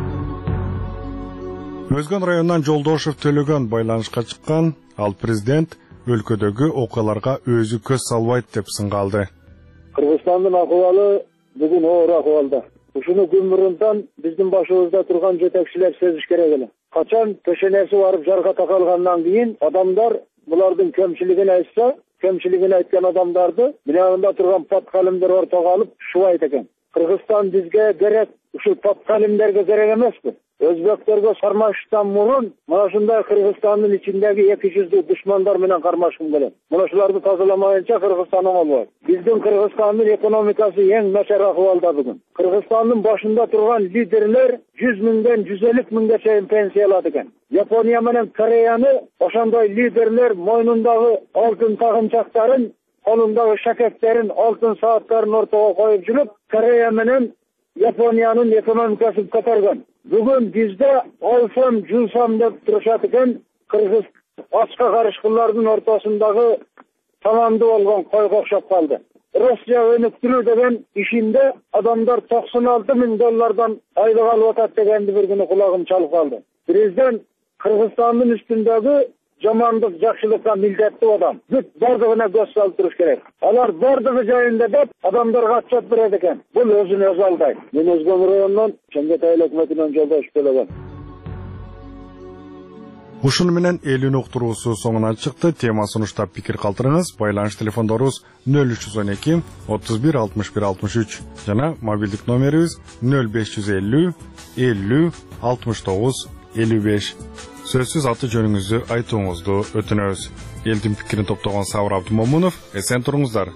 Өзгөн районунан Жолдошев Төлөгөн байланышка чыккан. Ал президент өлкөдөгү окуяларга өзү көз салбайт деп сынгалды. Кыргызстандын акыбалы бүгүн оор акыбалда. Ушуну күн мурунтан биздин башыбызда турган жетекчилер сезиш керек эле. Качан төшөнөсү барып жарга такалгандан кийин адамдар булардын кемчилигин айтса, кемчилигин айткан адамдарды билягында турган паткалимдер ортого алып шубайт экен. Кыргызстан бизге керек, ушул паткалимдерге керек эмеспи? Өзбектерге кармашыштан мурун мына ушундай Кыргызстандын ичиндеги 200 душмандар менен кармашкым келет. Мына ушуларды тазаламайынча Кыргызстан оңолбойт. Биздин Кыргызстандын экономикасы эң начар акыбалда бүгүн. Кыргызстандын башында турган лидерлер 100 миңден 150 миңге чейин пенсия алат экен. Япония менен Кореяны ошондой лидерлер мойнундагы алтын тагынчактарын, колундагы шакектерин, алтын сааттарын ортого коюп жүрүп, Корея менен Япониянын экономикасын көтөргөн. Бүгүн бизде алсам, жуусам деп турушат экен. Кыргыз ачка карышкылардын ортосундагы тамамдуу болгон койго окшоп калды. Россия өнүктүрүү деген ишинде адамдар $96,000 айлык алып атат дегенди бир күнү кулагым чалып калды. Президент Кыргызстандын үстүндөгү жамандык, жакшылыкка милдеттүү адам. Бүт бардыгына көз салып туруш керек. Алар бардыгы жайында деп адамдарга отчет берет экен. Бул өзүн өзү алдайт. Мен Өзгөн районунан Чеңгет айыл өкмөтүнөн Жолдошев Төлөгөн. Ушуну менен Элүүнү уктуруусу соңуна чыкты. Тема сунуштап пикир калтырыңыз. Байланыш телефондорубуз 0312 31 61 63 жана мобилдик номерибиз 0550 50 69 55. Сөзсүз аты жөнүңүздү айтууңузду өтүнөбүз. Элдин пикирин топтогон Сабыр Абдымомунов, эсен туруңуздар.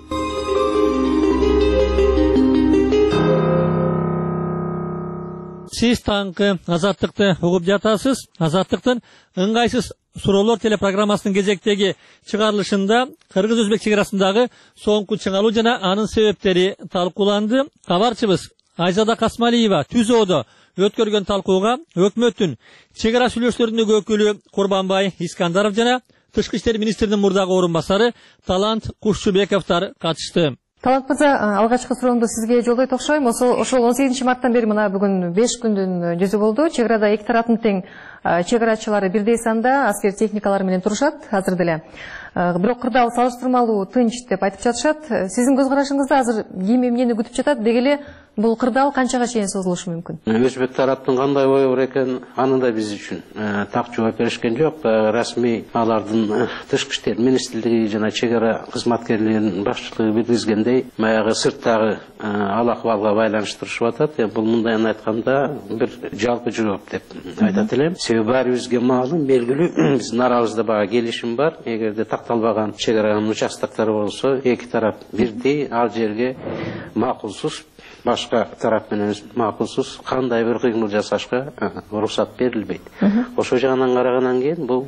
Сиз таңкы Азаттыкты угуп жатасыз. Азаттыктын ыңгайсыз суроолор телепрограммасынын кезектеги чыгарылышында Кыргыз-Өзбек чек арасындагы соңку чыңалуу жана анын себептери талкууланды. Кабарчыбыз Айзада Касмалиева Түзөөдө өткөргөн талкууга өкмөттүн чек ара сүйлөшүүлөрүндөгү өкүлү Курбанбай Искандаров жана Тышкы иштер министринин мурдагы орун басары Талант Кушчубековдор катышты. Талант мырза, алгачкы суроомду сизге жолдойт окшойм. Ошол 18 марттан бери мына бүгүн 5 күндүн жүзү болду. Чек арада эки тараптын тең чек арачылары бирдей санда аскер техникалары менен турушат азыр деле. Бирок кырдаал салыштырмалуу тынч деп айтып жатышат. Сиздин көз карашыңызда азыр ким эмнени күтүп жатат? Деги эле бул кырдаал канчага чейин созулушу мүмкүн? Өзбек тараптын кандай ою бар экен, аны да биз үчүн так жооп беришкен жок. Расмий алардын тышкы иштер министрлиги жана чек ара кызматкерлеринин башчылыгы билдиргендей, баягы сырттагы ал акыбалга байланыштырышып атат. Бул мындайын айтканда бир жалпы жооп деп айтат элем. Себеби баарыбызга маалым, белгилүү, биздин арабызда баягы келишим бар. Эгерде такталбаган чек аранын участоктору болсо, эки тарап бирдей ал жерге макулсуз, башка тарап менен макулсуз кандай бир кыймыл жасашка уруксат берилбейт. Ошол жагынан карагандан кийин бул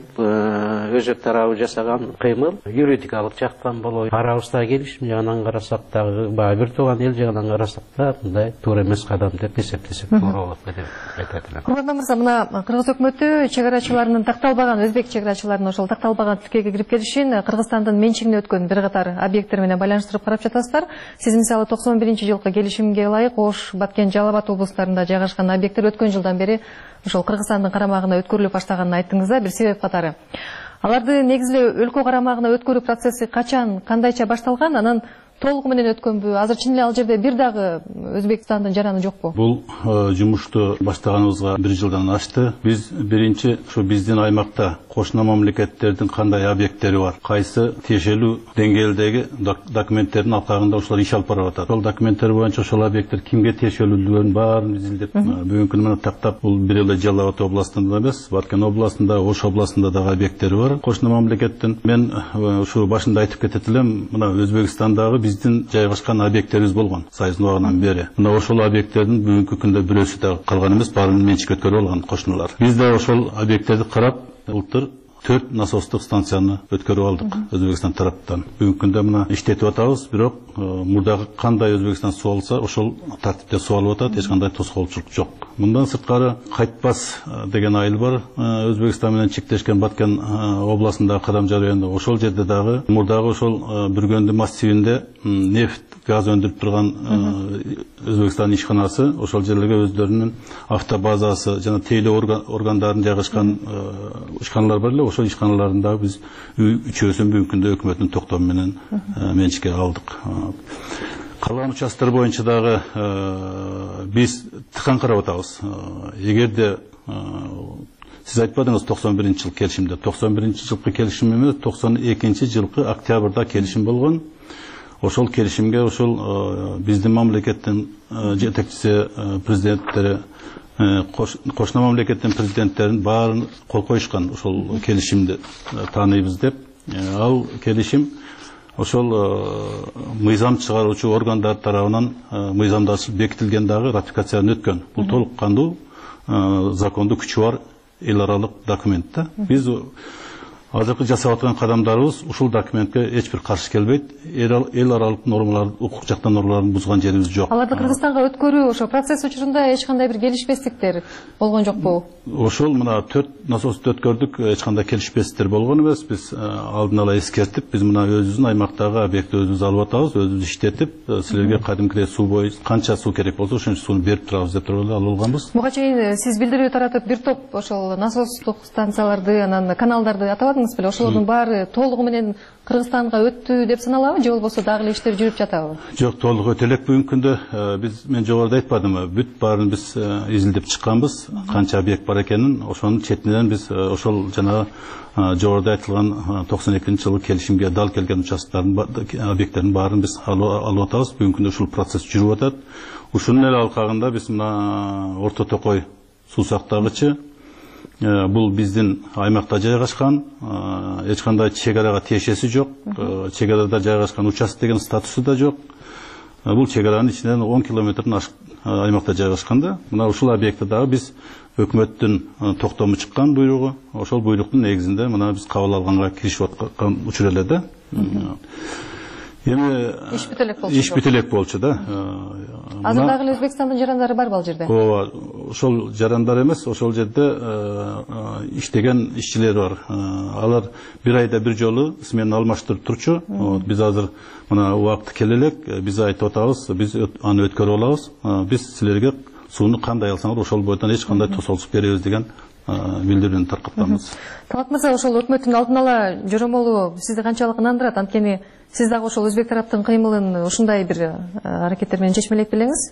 өзбек тарабы жасаган кыймыл юридикалык жактан болобу, арабызда келишим жагынан карасак дагы, бир тууган эл жагынан карасак да мындай туура эмес кадам деп эсептесек туура болот деп айтат элем. Курбанбай мырза, мына кыргыз өкмөтү чек арачыларынын такталбаган, өзбек чек арачыларынын ошол такталбаган тилкеге кирип келишин Кыргызстандын менчигине өткөн бир катар объекттер менен байланыштырып карап жатасыздар. Сиз мисалы 91-жылкы келишимге ылайык Ош, Баткен, Жалал Абад облустарында жайгашкан объекттер өткөн жылдан бери ошол Кыргызстандын карамагына өткөрүлүп баштаганын айттыңыз да, бир себеп катары. Аларды негизги өлкө карамагына өткөрүү процесси качан, кандайча башталган, анан толугу менен өткөнбү? Азыр чын эле ал жерде бир дагы Өзбекстандын жараны жокпу? Бул жумушту баштаганыбызга 1 жылдан ашты. Биз биринчи ушу биздин аймакта кошуна мамлекеттердин кандай объекттери бар, кайсы тиешелүү деңгээлдеги документтердин алкагында ошолор иш алып барып атат. Ошол документтер боюнча ошол объекттер кимге тиешелүүлүгүн баарын изилдеп, бүгүнкү күнү менен тактап, бул бир эле Жалал Абад областында эмес, Баткен областында, Ош областында дагы объекттери бар. Кошуна мамлекеттин мен ушу башында айтып кетет элем, мына Өзбекстандагы биздин жайгашкан объекттерибиз болгон Союздун убагынан бери. Мына ошол объекттердин бүгүнкү күндө бирөөсү да калган эмес, баарын менчикке өткөрүп алган кошуналар. Биз да ошол объекттерди карап, былтыр 4 насостук станцияны өткөрүп алдык Өзбекстан тараптан. Бүгүнкү күндө мына иштетип атабыз, бирок мурдагы кандай Өзбекстан суу алса, ошол тартипте суу алып атат, эч кандай тоскоолчулук жок. Мындан сырткары Кайтпас деген айыл бар, Өзбекстан менен чектешкен Баткен областындагы Кадамжар районунда. Ошол жерде дагы мурдагы ошол Бүргөндү массивинде нефть, газ өндүрүп турган Өзбекстан ишканасы, ошол жерлерге өздөрүнүн автобазасы жана тейлөө органдарын жайгашкан ишканалар бар эле. Ошол ишканаларында биз үчөөсүн бүгүнкү күндө өкмөттүн токтому менен менчикке алдык. Калган участоктор боюнча дагы биз тыкан карап атабыз. Эгерде сиз айтпадыңыз 91-жылкы келишимде, 91-жылкы келишим эмес, 92-жылкы октябрда келишим болгон. Ошол келишимге ошол биздин мамлекеттин жетекчиси, президенттери, кошуна мамлекеттин президенттерин баарын кол коюшкан, ошол келишимди тааныйбыз деп. Ал келишим ошол мыйзам чыгаруучу органдар тарабынан мыйзамдашып бекитилген дагы ратификациядан өткөн. Бул толук кандуу закондуу күчү бар эл аралык документ да. Биз азыркы жасап аткан кадамдарыбыз ушул документке эч бир каршы келбейт. Эл аралык нормалар, укук жактан нормаларын бузган жерибиз жок. Аларды Кыргызстанга өткөрүү ошо процесс учурунда эч кандай бир келишпестиктер болгон жокпу? Ошол мына 4 насосту өткөрдүк, эч кандай келишпестиктер болгон эмес. Биз алдын ала эскертип, биз мына өзүбүздүн аймактагы объектти өзүбүз алып атабыз, өзүбүз иштетип, силерге кадимкидей суу бою канча суу керек болсо ошончо сууну берип турабыз деп туруп алып алганбыз. Буга чейин сиз билдирүү таратып бир топ ошол насостук станцияларды, анан каналдарды атабадыңыз беле? Ошолордун баары толугу менен Кыргызстанга өттү деп саналабы, же болбосо дагы эле иштер жүрүп жатабы? Жок, толук өтө элек бүгүнкү күндө. Биз мен жогоруда айтпадымбы, бүт баарын биз изилдеп чыкканбыз, канча объект бар экенин. Ошонун четинен биз ошол жана жогоруда айтылган 92-жылкы келишимге дал келген участоктордун, объекттердин баарын биз алып атабыз. Бүгүнкү күндө ушул процесс жүрүп атат. Ушунун эле алкагында биз мына Орто Токой суу сактагычы, бул биздин аймакта жайгашкан, эч кандай чек арага тиешеси жок, чек арада жайгашкан участок деген статусу да жок. Бул чек аранын ичинен 10 километрден ашык аймакта жайгашкан да. Мына ушул объектте дагы биз өкмөттүн токтому чыккан буйругу, ошол буйруктун негизинде мына биз кабыл алганга киришип аткан учур эле да. эми иш бүт элек болчу да. Азыр дагы Өзбекстандын жарандары барбы ал жерде? Ооба, ошол жарандар эмес, ошол жерде иштеген ишчилер бар. Алар бир айда бир жолу смена алмаштырып турчу. Биз азыр мына убакыт келе элек, биз айтып атабыз, биз аны өткөрүп алабыз. Биз силерге сууну кандай алсаңар ошол бойдон эч кандай тосолсуз беребиз деген билдирүүнү таркатабыз. Талап мырза, ошол өкмөттүн алдын ала жормолу сизди канчалык ынандырат? Анткени сиз дагы ошол өзбек тараптын кыймылын ушундай бир аракеттер менен чечмелеп белеңиз?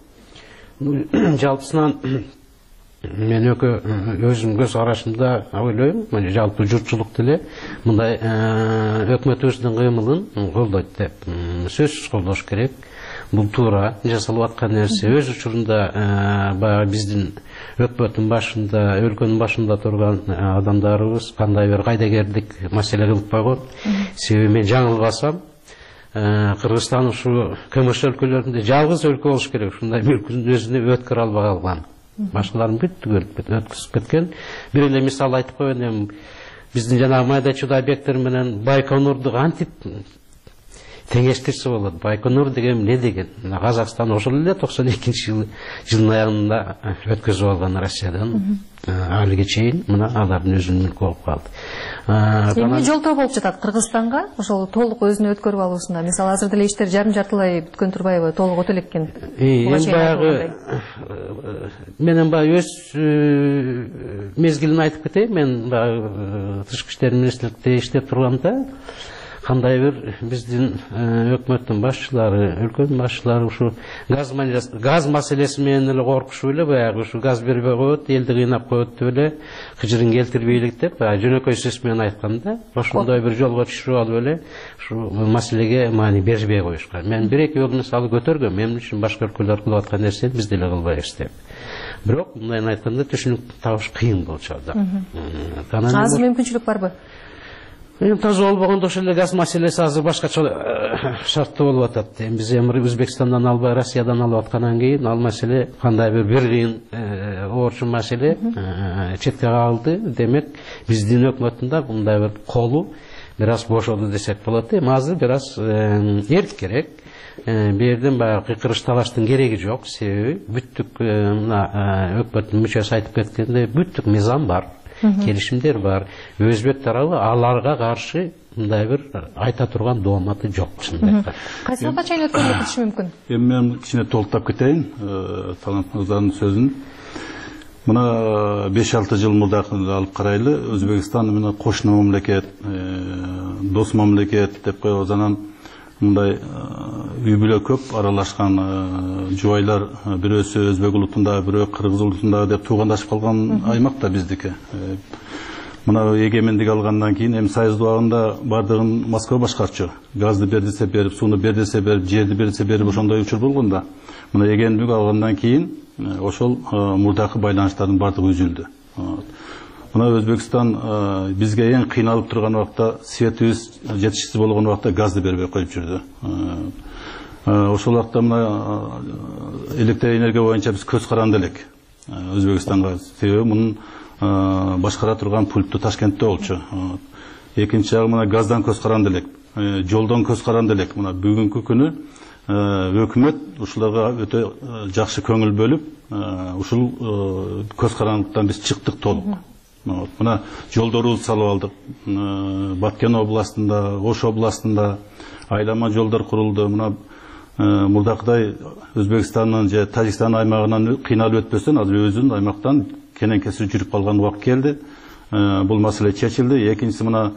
Жалпысынан мен өзүм көз карашымда ойлойм, жалпы журтчулук деле мындай өкмөтүбүздүн кыймылын колдойт деп. Сөзсүз колдош керек. Бул туура жасалып аткан нерсе. Өз учурунда баягы биздин өкмөттүн башында, өлкөнүн башында турган адамдарыбыз кандай бир кайдагерлик маселе кылып койгон. Себеби мен жаңылбасам, Кыргызстан ушу КМШ өлкөлөрүндө жалгыз өлкө болуш керек. Ушундай өлкөнүн өзүнө өткөрө албай калган. Башкаларын бүт өткүзүп кеткен. Бир эле мисал айтып коеюн, биздин жанагы майда чуда объекттер менен Байконурду кантип теңештирсе болот. Байконур деген эмне деген? Казакстан ошол эле 92-жылдын аягында өткөзүп алган Россиядан. Алиге чейин мына алардын өзүнүн мүлкү болуп калды. Эмне жолтоо болуп жатат Кыргызстанга ошол толук өзүнө өткөрүп алуусунда? Мисалы азыр деле иштер жарым-жартылай бүткөн турбайбы? Толук өтө элеккен. Баягы менен баягы өз мезгилин айтып кетейин. Мен баягы тышкы иштер министрликте иштеп турганда кандай бир биздин өкмөттүн башчылары, өлкөнүн башчылары ушу газ маселеси менен эле коркушуп эле, баягы ушу газ бербей коет, элди кыйнап коет деп эле кыжырын келтирбейлик деп, жөнөкөй сөз менен айтканда, ошондой бир жолго түшүрүп алып эле ушу маселеге маани бербей коюшкан. Мен бир эки жол мисалы көтөргөм, мен үчүн башка өлкөлөр кылып аткан нерсени биз деле кылбайбыз деп. Бирок мындайын айтканда түшүнүк табыш кыйын болчу да. Азыр мүмкүнчүлүк барбы? Таза болбогондо ошол эле газ маселеси азыр башкача шартта болуп атат. Биз эми Өзбекстандан албай Россиядан алып аткандан кийин ал маселе кандай бир кыйын оорчу маселе четке калды. Демек биздин өкмөттүн мындай бир колу бир аз бошоду десек болот. Эми азыр бир аз эрт керек. Бу жерден баягы кыйкырыш талаштын кереги жок. Себеби бүттүк мына өкмөттүн мүчөсү айтып кеткендей бүттүк мыйзам бар. Келишимдер бар. Өзбек тарабы аларга каршы мындай бир айта турган дооматы жок чындыкта. Кайсы убакка чейин өткөрүлүп кетиши мүмкүн? Эми мен кичине толуктап кетейин Талант мырзанын сөзүн. Мына 5-6 жыл мурдакы алып карайлы, Өзбекстан мына кошуна мамлекет, дос мамлекет деп коебуз. Анан мындай үй бүлө көп аралашкан жубайлар, бирөөсү өзбек улутунда, бирөө кыргыз улутунда деп туугандашып калган аймак да биздики. Мына эгемендик алгандан кийин эми Союз убагында бардыгын Москва башкарчу. Газды бердисе берип, сууну бердисе берип, жерди бердисе берип ошондой учур болгон да. Мына эгемендик алгандан кийин ошол мурдакы байланыштардын бардыгы үзүлдү. Мына Өзбекстан бизге эң кыйналып турган убакта, светибиз жетишсиз болгон убакта газды бербей коюп жүрдү. Ошол убакта мына электр энергия боюнча биз көз каранды элек Өзбекстанга. Себеби мунун башкара турган пультту Ташкентте болчу. Экинчи жагы мына газдан көз каранды элек, жолдон көз каранды элек. Мына бүгүнкү күнү өкмөт ушуларга өтө жакшы көңүл бөлүп, ушул көз карандыктан биз чыктык толук. Мына жолдорубузду салып алдык. Баткен областында, Ош областында айлама жолдор курулду. Мына мурдакыдай Өзбекстандын же Тажикстан аймагынан кыйналып өтпөсөн, азыр өзүнүн аймактан кененкеси жүрүп калган убакыт келди. Бул маселе чечилди. Экинчиси мына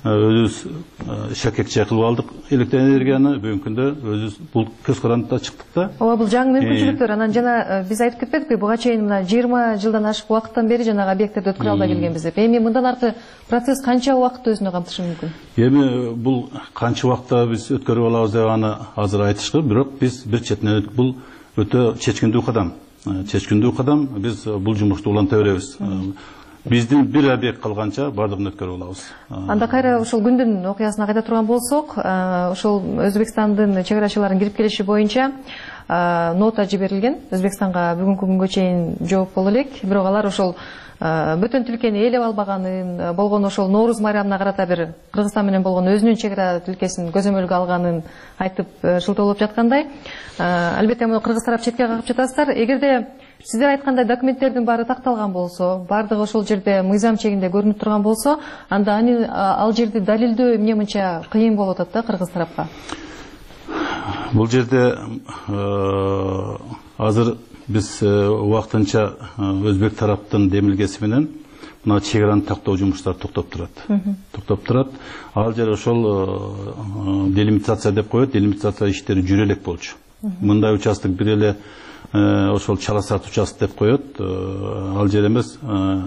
өзүбүз шакекче кылып алдык электр энергияны. Бүгүнкү күндө өзүбүз бул көз карандыда чыктык да. Ооба, бул жаңы мүмкүнчүлүктөр. Анан жана биз айтып кетпедикпи, буга чейин мына 20 жылдан ашык убакыттан бери жанагы объекттерди өткөрө албай келгенбиз деп. Эми мындан аркы процесс канча убакытты өзүнө камтышы мүмкүн? Эми бул канча убакытта биз өткөрүп алабыз деп аны азыр айтышкы, бирок биз бир четинен бул өтө чечкиндүү кадам. Чечкиндүү кадам. Биз бул жумушту уланта беребиз. Биздин бир объект калганча бардыгын өткөрүп алабыз. Анда кайра ошол күндүн окуясына кайта турган болсок, ошол Өзбекстандын чек арачыларынын кирип келиши боюнча нота жиберилген. Өзбекстанга бүгүнкү күнгө чейин жооп боло элек. Бирок алар ошол бүтүн тилкени ээлеп албаганын, болгон ошол Ноорuz майрамына карата бир Кыргызстан менен болгон өзүнүн чек ара тилкесин көзөмөлгө алганын айтып шылтоолоп жаткандай. Албетте муну кыргыз тарап четке кагып жатасыздар. Эгерде сиздер айткандай документтердин баары такталган болсо, баардыгы ошол жерде мыйзам чегинде көрүнүп турган болсо, анда ал жерди далилдөө эмне мынча кыйын болуп атат да кыргыз тарапка? Бул жерде азыр биз убактынча өзбек тараптын демилгеси менен мына чек араны тактоо жумуштары токтоп турат. Ал жер ошол делимитация деп коет, делимитация иштери жүрө элек болчу. Мындай участок бир эле ошол Чаласат участок деп коет. Ал жер эмес,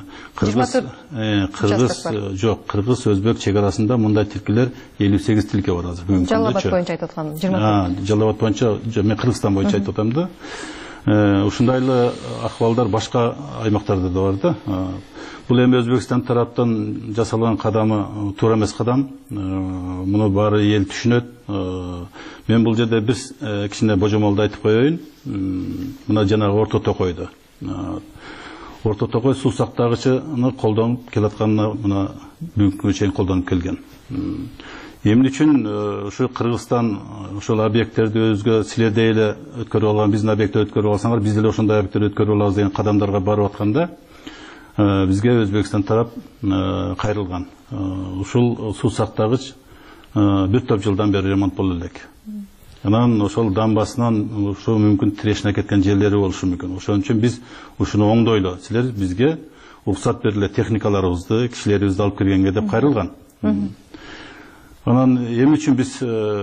Кыргыз өзбек чек арасында мындай тилкелер 58 тилке бар азыр бүгүнкү күндө. Жалал-Абад боюнча айтып аткан 24. Жалал-Абад боюнча, мен Кыргызстан боюнча айтып атам да. Ушундайлы акыбалдар башка аймактарда да бар да. Бул эми Өзбекстан тараптан жасалган кадамы туура эмес кадам. Муну баары эл түшүнөт. Мен бул жерде бир кичине божомолду айтып коеюн. Мына жанагы Орто Токойду. Орто Токой суу сактагычыны колдонуп келатканына мына бүгүнкү чейин колдонуп келген. Эмне үчүн ушу Кыргызстан ошол объекттерди өзгө силердей эле өткөрүп алган, биздин объекттерди өткөрүп алсаңар, биз деле ошондой объекттерди өткөрүп алабыз деген кадамдарга барып атканда, бизге Өзбекстан тарап кайрылган. Ушул суу сактагыч бир топ жылдан бери ремонт боло элек. Анан ошол дамбасынан ошо мүмкүн тирешине кеткен жерлери болушу мүмкүн. Ошон үчүн биз ушуну оңдойлу. Силер бизге уруксат бериле, техникаларыбызды, кишилерибизди алып киргенге деп кайрылган. Анан эмне үчүн биз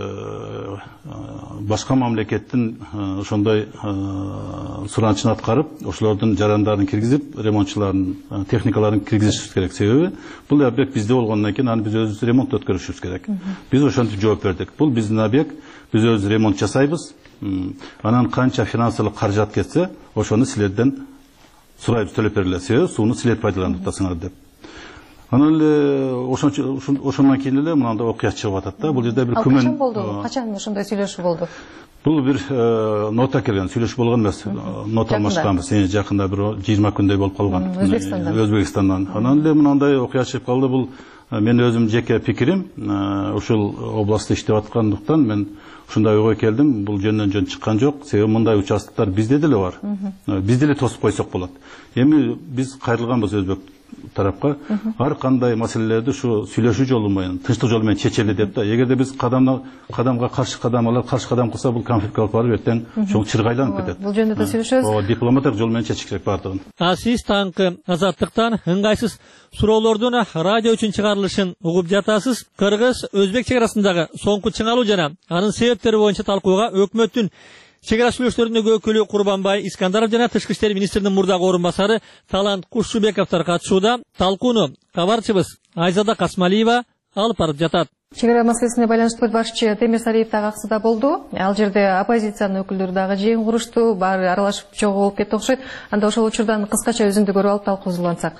башка мамлекеттин ошондой суранычын аткарып, ошолордун жарандарын киргизип, ремонтчулардын техникаларын киргизишибиз керек. Себеби бул объект бизде болгондон кийин аны биз өзүбүз ремонт өткөрүшүбүз керек. Биз ошентип жооп бердик. Бул биздин объект, биз өзүбүз ремонт жасайбыз. Анан канча финансылык каражат кетсе, ошону силерден сурайбыз, төлөп берилет. Себеби сууну силер пайдаланып атасыңар деп. Анан эле ошондон кийин эле мындай окуя чыгып атат да. Бул жерде бир күмөн. Качан болду? Качан ошондой сүйлөшүү болду? Бул бир нота келген, сүйлөшүү болгон эмес. Нота алмашканбыз. Жакында бир 20 күндөй болуп калган. Өзбекстандан. Анан эле мындай окуя чыгып калды. Бул мен өзүм жеке пикирим. Ушул областта иштеп аткандыктан мен ушундай ойго келдим. Бул жөндөн жөн чыккан жок. Себеби мындай участоктор бизде деле бар. Биз деле тосуп койсок болот. Эми биз кайрылганбыз өзбек тарапка. Ар кандай маселелерди ушу сүйлөшүү жолу менен, тынчтык жолу менен чечели деп да. Эгерде биз кадамга каршы кадам алып, каршы кадам кылса, бул конфликтке алып барып эртең чоң чыргайланып кетет. Бул жөнүндө да сүйлөшөбүз. Дипломатик жол менен чечиш керек бардыгын. Сиз таңкы азаттыктан ыңгайсыз суроолордун радио үчүн чыгарылышын угуп жатасыз. Кыргыз өзбек чек арасындагы соңку чыңалуу жана анын себептери боюнча талкууга өкмөттүн чек ара сүйлөшүүлөрүндөгү өкүлү Курбанбай Искандаров жана Тышкы иштер министринин мурдагы орун басары Талант Кушчубековдор катышууда. Талкууну кабарчыбыз Айзада Касмалиева алып барып жатат. Чек ара маселесине байланыштуу башчы Темир Сариев дагы аксыда болду. Ал жерде оппозициянын өкүлдөрү дагы жыйын курушту, баары аралашып чогуу болуп кетти окшойт. Анда ошол учурдан кыскача өзүндү көрүп алып талкуубузду улантсак.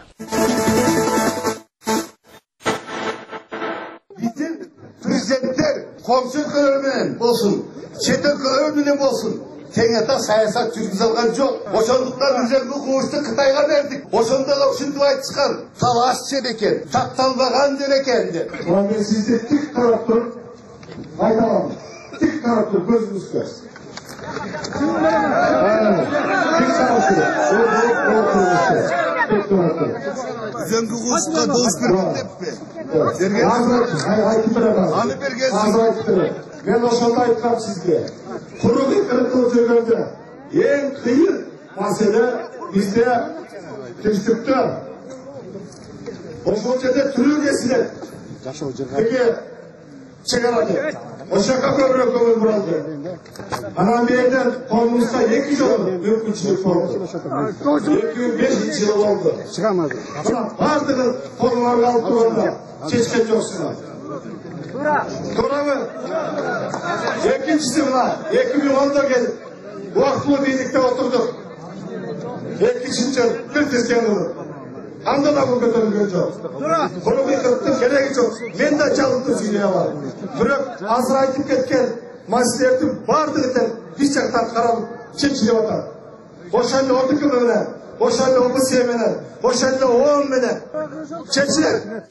Президенттер komşu ülkelerinin olsun, çet ülkelerinin olsun. Kengete siyasat жүргүзө алган жок. Ошондуктан üzerinde кубучту Кытайга бердик. Ошондо да ушинтип айтышкан. Талаш жер экен, такталбаган жер экен деп. Мен сизди тик карап туруп айтамын. Тик карап туруп көзүңүзгө. Тик карап туруп. Üzerinde kubучка болуш берген деппи. Аны бергенсиз. Мен ошондо айткам сизге. Куру кыркылып жүргөндө эң кыйын маселе бизде тинчтикте. Ошол жерде түрүү кесилет. Теге чек арада. Ошока көбүрөөк көңүл буралды. Анан берден колумузда 2 жол мүмкүнчүлүк болду. 2005 жыл болду. Чыгамады. Бардыгы колуңарга алып турганда чечкен жоксуңар. Туурабы? Экинчиси мына 2010'da келип убактылуу бийликте отурдук. 2-жыл бир тизген кылып. Анда да бул көтөрүлгөн жок. Куру кырктын кереги жок. Мен да жалынды сүйлөй алам. Бирок азыр айтып кеткен маселелердин баардыгы тең бир жактан каралып чечилип атат. Ошол эле ОДК менен, ошол эле ОБС менен, ошол эле ООН менен чечилет.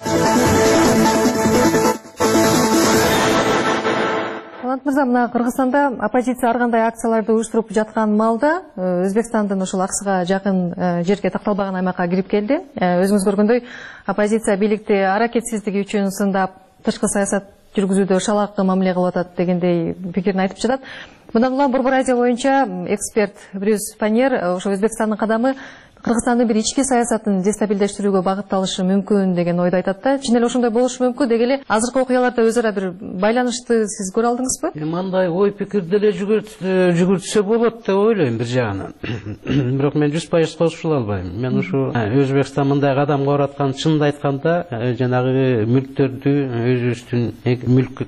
Талант мырза, мына Кыргызстанда оппозиция ар кандай акцияларды уюштуруп жаткан маалда Өзбекстандын ошол аксыга жакын жерге такталбаган аймакка кирип келди. Өзүңүз көргөндөй, оппозиция бийликти аракетсиздиги үчүн сындап, тышкы саясат жүргүзүүдө шалаакы мамиле кылып атат дегендей пикирин айтып жатат. Мындан улам Борбор Азия боюнча эксперт Брюс Паньер ошо Өзбекстандын кадамы Кыргызстандын бир ички саясатын дестабилдештирүүгө багытталышы мүмкүн деген ойду айтат да. Чын эле ошондой болушу мүмкүн деги эле азыркы окуяларда өзара бир байланышты сиз көрө алдыңызбы? Мындай ой пикирди эле жүгүртсө болот деп ойлойм бир жагынан. Бирок мен 100% кошула албайм. Мен ушу Өзбекстан мындай кадамга бараткан чынын айтканда жанагы мүлктөрдү өзүбүздүн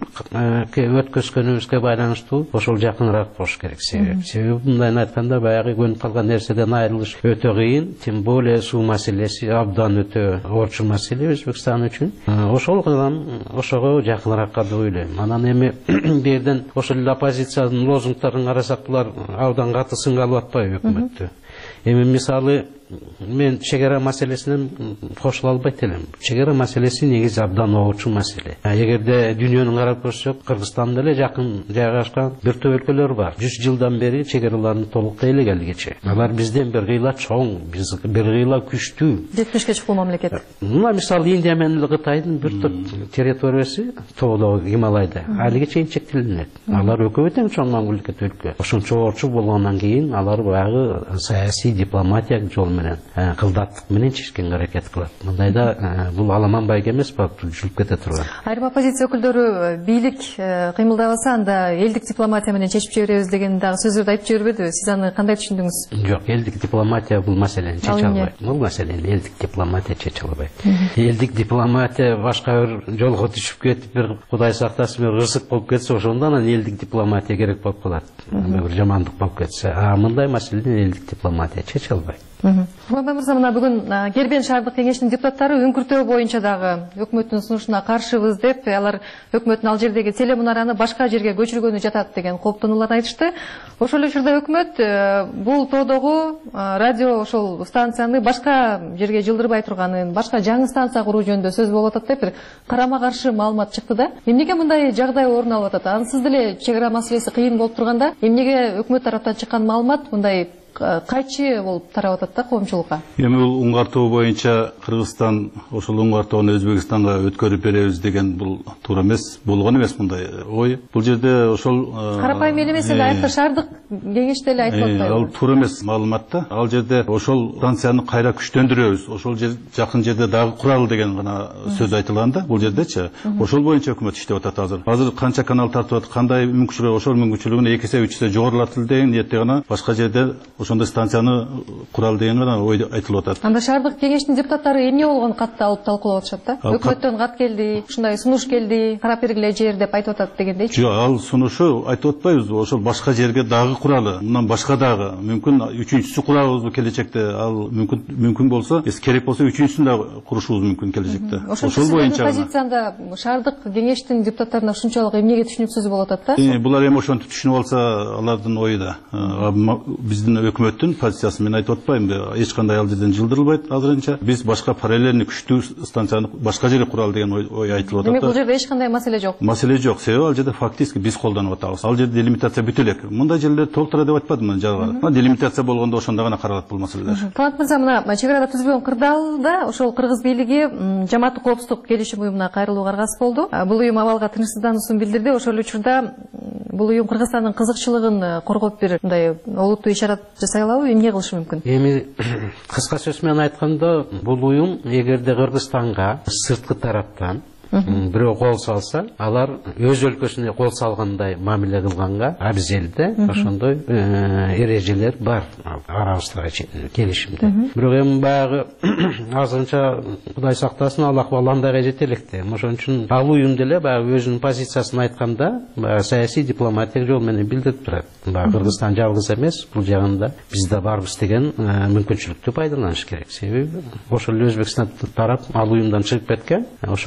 мүлккө өткөзгөнүбүзгө байланыштуу ошол жакыныраак болуш керек. Себеби мындайын айтканда баягы көнүп калган нерседен айрылыш өтө кыйын. Тем более суу маселеси абдан өтө орчун маселе Өзбекстан үчүн. Ошол кылам, ошого жакыныраак деп ойлойм. Анан эми берден ошол эле оппозициянын лозунгдарын карасак, булар абдан каты сынга алып атпайбы өкмөттү. Эми мисалы мен чегара маселесинен кошула албайт элем. Чегара маселеси негизи абдан оочу маселе. Эгерде дүйнөнү карап көрсөк, Кыргызстанда эле жакын жайгашкан бир топ өлкөлөр бар. 100 жылдан бери чегараларын толуктай эле келгиче. Алар бизден бир кыйла чоң, биз бир кыйла күчтүү. 70 чыккан мамлекет. Мына мисалы Индия менен Кытайдын бир топ территориясы тоодо Гималайда алиге чейин чектелинет. Алар экөө тең чоң мамлекет өлкө. Ошончо оочу болгондон кийин алар баягы саясий дипломатия жол менен кылдаттык менен чечкенге аракет кылат. Мындайда бул аламан байга эмес, жүрүп кете турган. Айрым оппозиция өкүлдөрү бийлик кыймылдабаса анда элдик дипломатия менен чечип жиберебиз деген дагы сөздөрдү айтып жибербеди? Сиз аны кандай түшүндүңүз? Жок, элдик дипломатия бул маселени чече албайт. Бул маселени элдик дипломатия чече албайт. Элдик дипломатия башка бир жолго түшүп кетип, бир Кудай сактасын, бир ырсык болуп кетсе, ошондо анан элдик дипломатия керек болуп калат. Бир жамандык болуп кетсе, мындай маселени элдик дипломатия чече албайт. Мырза, мына бүгүн Кербен шаардык кеңешинин депутаттары үңкүртөө боюнча дагы өкмөттүн сунушуна каршыбыз деп, алар өкмөттүн ал жердеги теле мунараны башка жерге көчүргөнү жатат деген кооптонууларды айтышты. Ошол учурда өкмөт бул тоодогу радио ошол станцияны башка жерге жылдырбай турганын, башка жаңы станция куруу жөнүндө сөз болуп атат деп бир карама каршы маалымат чыкты да. Эмнеге мындай жагдай орун алып атат? Ансыз деле чек ара маселеси кыйын болуп турганда, эмнеге өкмөт тараптан чыккан маалымат мындай кайчы болуп тарап атат да коомчулукка? Эми бул уңгартуу боюнча Кыргызстан ошол уңгартууну Өзбекстанга өткөрүп беребиз деген бул туура эмес, болгон эмес мындай ой. Бул жерде ошол карапайым эл эмес, аятта шаардык кеңеште эле айтылып атпайбы? Ал туура эмес маалыматта. Ал жерде ошол станцияны кайра күчтөндүрөбүз, ошол жер жакын жерде дагы куралы деген гана сөз айтылган да бул жердечи. Ошол боюнча өкмөт иштеп атат азыр. Азыр канча канал тартып атат, кандай мүмкүнчүлүк, ошол мүмкүнчүлүгүн 2 эсе 3 эсе жогорулатылды деген ниетте гана башка жерде ошондой станцияны куралы деген гана ой айтылып атат. Анда шаардык кеңештин депутаттары эмне болгон катты алып талкуулап атышат да? Өкмөттөн кат келди, ушундай сунуш келди, карап бергиле жер деп айтып атат дегендейчи. Жок, ал сунушу айтып атпайбыз, ошол башка жерге дагы куралы, мындан башка дагы мүмкүн үчүнчүсү курабызбы келечекте, ал мүмкүн болсо, керек болсо үчүнчүсүн да курушубуз мүмкүн келечекте. Ошол боюнча позицияда шаардык кеңештин депутаттарына ушунчалык эмнеге түшүнүксүз болуп атат да? Булар эми ошентип түшүнүп алса, алардын ою да. Биздин өкмөттүн позициясы мен айтып атпайм, эч кандай ал жерден жылдырылбайт азырынча. Биз башка параллельный күчтүү станцияны башка жерге куралы деген ой айтылып атат. Демек бул жерде эч кандай маселе жок. Маселе жок, себеби ал жерде фактически биз колдонуп атабыз. Ал жерде делимитация бүтө элек. Мындай жерлер толтура деп айтпадым мен жагы. Делимитация болгондо ошондо гана каралат бул маселелер. Талант мырза, мына чек арада түзүлгөн кырдаалда ошол кыргыз бийлиги жамааттык коопсуздук келишим уюмуна кайрылууга аргасыз болду. Бул уюм абалга тынчсыздануусун билдирди. Ошол учурда бул уюм Кыргызстандын кызыкчылыгын коргоп бир мындай олуттуу ишарат жасай алабы? Эмне кылышы мүмкүн? Эми кыска сөз менен айтканда, бул уюм эгерде Кыргызстанга сырткы тараптан бирөө кол салса, алар өз өлкөсүнө кол салгандай мамиле кылганга абзелде ошондой эрежелер бар арабыздагы келишимде. Бирок эми баягы азырынча Кудай сактасын, ал акыбал андайга жете электе. Ошон үчүн ал уюм деле баягы өзүнүн позициясын айтканда, саясий дипломатиялык жол менен билдирип турат. Баягы Кыргызстан жалгыз эмес, бул жагында биз да барбыз деген мүмкүнчүлүктү пайдаланыш керек. Себеби ошол Өзбекстан тарап ал уюмдан чыгып кеткен, ошого байланыштуу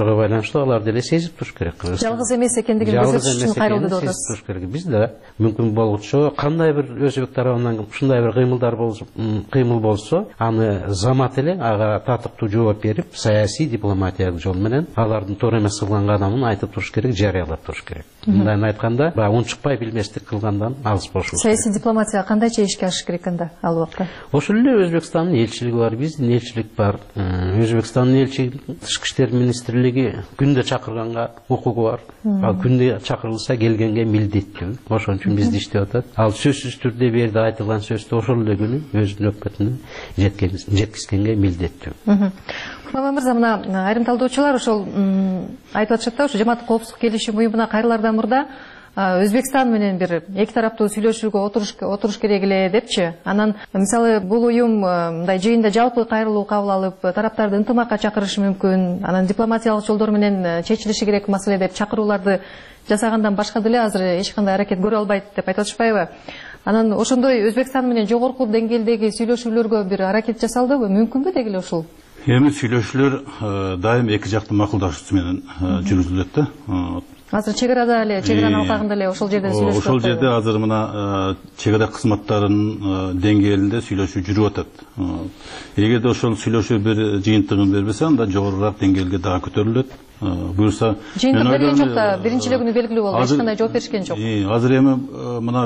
что алар деле сезип туруш керек. Жалгыз эмес экендигин көрсөтүш үчүн кайрылды деп атасыз. Биз да мүмкүн болчу кандай бир өзбек тарабынан ушундай бир кыймыл болсо, аны замат эле ага татыктуу жооп берип, саясий дипломатиялык жол менен алардын туура эмес кылган кадамын айтып туруш керек, жарыялап туруш керек. Мындайын айтканда, унчукпай билместик кылгандан алыс болуш керек. Саясий дипломатия кандайча ишке ашыш керек анда ал убакта? Ошол эле Өзбекстандын элчилиги бар, биздин элчилик бар. Өзбекстандын элчилиги тышкы иштер министрлиги күндө чакырганга укугу бар. Ал күндө чакырылса келгенге милдеттүү. Ошон үчүн бизди иштеп атат. Ал сөзсүз түрдө берди айтылган сөздү ошол эле күнү өзүнүн өкмөтүнө жеткизгенге милдеттүү. Курман мырза, мына айрым талдоочулар ошол айтып атышат да, ошо жамааттык коопсуздук келишим уюмуна кайрылаардан мурда Өзбекстан менен бир эки тараптуу сүйлөшүүгө отуруш керек эле депчи. Анан мисалы бул уюм мындай жыйында жалпы кайрылуу кабыл алып, тараптарды ынтымакка чакырышы мүмкүн, анан дипломатиялык жолдор менен чечилиши керек маселе деп чакырууларды жасагандан башка деле азыр эч кандай аракет көрө албайт деп айтып атышпайбы? Анан ошондой Өзбекстан менен жогорку деңгээлдеги сүйлөшүүлөргө бир аракет жасалдыбы? Мүмкүнбү деги эле ушул? Эми сүйлөшүүлөр дайым эки жактуу макулдашуу менен жүргүзүлөт да. Азыр чегарада эле, чегаранын алкагында эле ошол жерде сүйлөшүп атат. Ошол жерде азыр мына чегара кызматтарынын деңгээлинде сүйлөшүү жүрүп атат. Эгерде ошол сүйлөшүү бир жыйынтыгын бербесе, анда жогорураак деңгээлге дагы көтөрүлөт. Буюрса, жыйынтык берген жок да, биринчи эле күнү белгилүү болду, эч кандай жооп беришкен жок. Азыр эми мына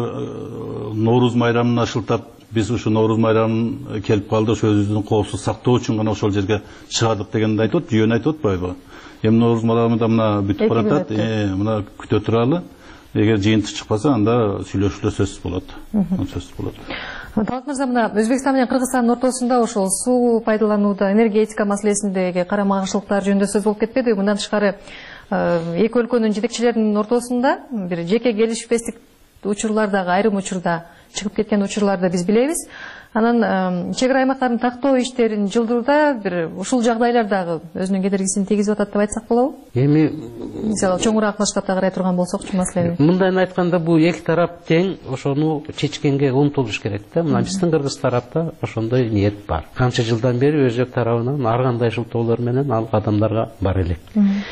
Норуз майрамын ашылтап, биз ушу Норуз майрамын келип калды, ошо өзүбүздүн коопсуз сактоо үчүн гана ошол жерге чыгардык дегенди айтып атат, жөн айтып атпайбы? Эми Норуз майрамында мына бүтүп баратат, мына күтө туралы. Эгер жыйынтык чыкпаса, анда сүйлөшүүлөр сөзсүз болот. Сөзсүз болот. Талат мырза, мына Өзбекстан менен Кыргызстандын ортосунда ошол суу пайдаланууда, энергетика маселесиндеги карама-каршылыктар жөнүндө сөз болуп кетпеди. Мындан тышкары эки өлкөнүн жетекчилеринин ортосунда бир жеке келишпестик учурлар дагы айрым учурда чыгып кеткен учурларды биз билебиз. Анан чек ара аймактарын тактоо иштерин жылдырууда бир ушул жагдайлар дагы өзүнүн кедергисин тийгизип атат деп айтсак болобу? Эми мисалы чоңураак масштабта карай турган болсокчу маселени. Мындайын айтканда бул эки тарап тең ошону чечкенге умтулуш керек да. Мына биздин Кыргыз тарапта ошондой ниет бар. Канча жылдан бери Өзбек тарабынан ар кандай шылтоолор менен ал кадамдарга бара элек.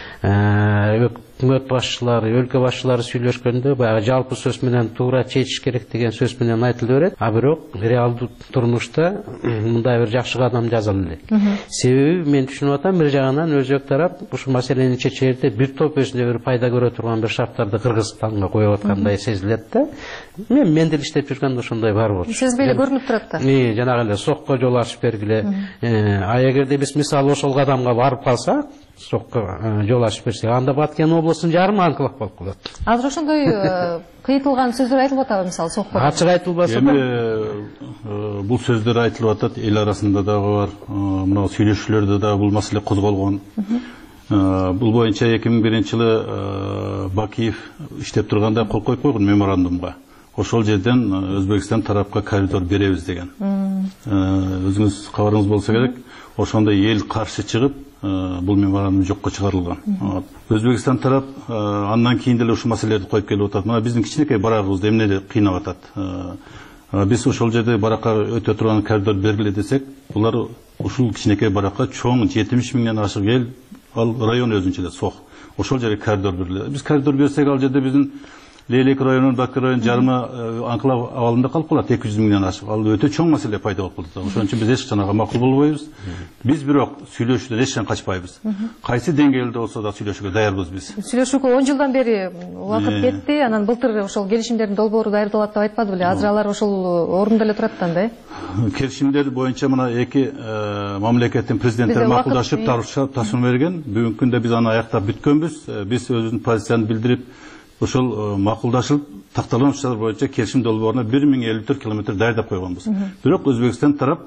Өкмөт башчылары, өлкө башчылары сүйлөшкөндө баягы жалпы сөз менен туура чечиш керек деген сөз менен айтылып берет. А бирок реалдуу турмушта мындай бир жакшы кадам жасалып элек. Себеби мен түшүнүп атам, бир жагынан Өзбек тарап ушул маселени чечерде бир топ өзүнө бир пайда көрө турган бир шарттарды Кыргызстанга коюп аткандай сезилет да. Мен деле иштеп жүргөндө ошондой бар болчу. Сезбей эле көрүнүп турат да. Жанагы эле сокко жол ачып бергиле. А эгерде биз мисалы ошол кадамга барып калсак, сокко жол ачып берсек, анда Баткен облусунун жарымы анклав болуп калат. Азыр ошондой кыйтылган сөздөр айтылып атабы, мисалы сокко? Ачык айтылбаса да. Эми бул сөздөр айтылып атат, эл арасында дагы бар, мына сүйлөшүүлөрдө да бул маселе козголгон. Бул боюнча 2001-жылы Бакиев иштеп турганда кол коюп койгон меморандумга. Ошол жерден Өзбекстан тарапка коридор беребиз деген. Өзүңүз кабарыңыз болсо керек, ошондой эл каршы чыгып, бул меморандум жокко чыгарылган. Өзбекстан тарап андан кийин деле ушул маселелерди коюп келип атат. Мына биздин кичинекей барагыбызды эмне кыйнап атат. Биз ошол жерде баракка өтө турган коридор бергиле десек, булар ушул кичинекей баракка чоң 70 миңден ашык эл, ал район өзүнчө эле сок. Ошол жерге коридор бергиле. Биз коридор берсек, ал жерде биздин Лейлек районунун Бакы районунун жарымы анклав абалында калып калат, 200 миңден ашык. Ал өтө чоң маселе пайда болуп калат. Ошон үчүн биз эч качан макул болбойбуз. Биз бирок сүйлөшүүдөн эч качан качпайбыз. Кайсы деңгээлде болсо да сүйлөшүүгө даярбыз биз. Сүйлөшүүгө 10 жылдан бери убакыт кетти. Анан былтыр ошол келишимдердин долбоору даярдалат деп айтпады беле? Азыр алар ошол орунда эле турат да, Келишимдер боюнча мына эки мамлекеттин президенттери макулдашып тапшырма берген. Бүгүнкү күндө биз аны аяктап бүткөнбүз. Биз өзүбүздүн позицияны билдирип, ошол макулдашылып такталган учурлар боюнча келишим долбооруна 1054 километр даярдап койгонбуз. Бирок Өзбекстан тарап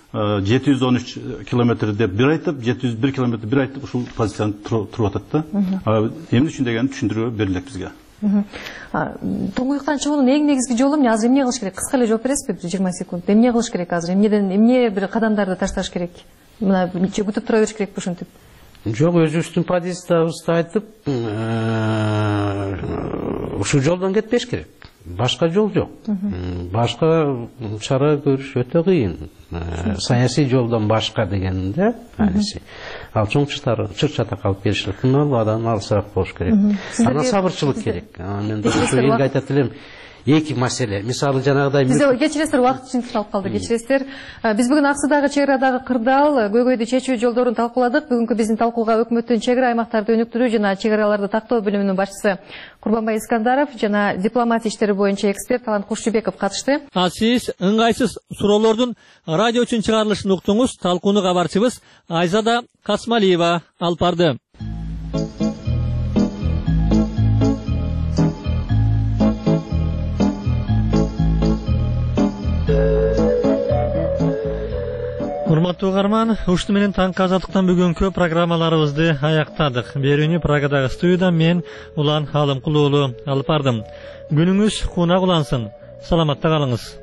713 километр деп бир айтып, 701 километр бир айтып ушул позицияны туруп атат да. Эмне үчүн дегенди түшүндүрүү берилет бизге. Туңгуюктан чыгуунун эң негизги жолу эмне? Азыр эмне кылыш керек? Кыска эле жооп бересизби? 20 секунд. Эмне кылыш керек азыр? Эмне бир кадамдарды ташташ керек? Мына күтүп тура бериш керекпи ушинтип? Жок, өзүбүздүн позициябызды айтып, ушул жолдон кетпеш керек. Башка жол жок. Башка чара көрүш өтө кыйын. Саясий жолдон башка дегенде, ал чоң чыр чатак алып келишет кыйналбадан алысыраак болуш керек. Анан сабырчылык керек. Мен ошо элге айтат элем, эки маселе. Мисалы жанагыдай биз кечиресиздер, убакыт үчүн тукталып калды. Кечиресиздер. Биз бүгүн Аксудагы чеградагы кырдаал, көйгөйдү чечүү жолдорун талкууладык. Бүгүнкү биздин талкууга өкмөттүн чегара аймактарды өнүктүрүү жана чегараларды тактоо бөлүмүнүн башчысы Курбанбай Искандаров жана дипломатия иштери боюнча эксперт Талант Кушчубеков катышты. Сиз ыңгайсыз суроолордун радио үчүн чыгарылышын уктуңуз. Талкууну кабарчыбыз Айзада Касмалиева алып барды. Урматтуу угарман, ушуну менен таңкы азаттыктан бүгүнкү программаларыбызды аяктадык. Берүүнү Прагадагы студияда мен Улан Алымкулуу алып бардым. Күнүңүз кунак улансын. Саламатта калыңыз.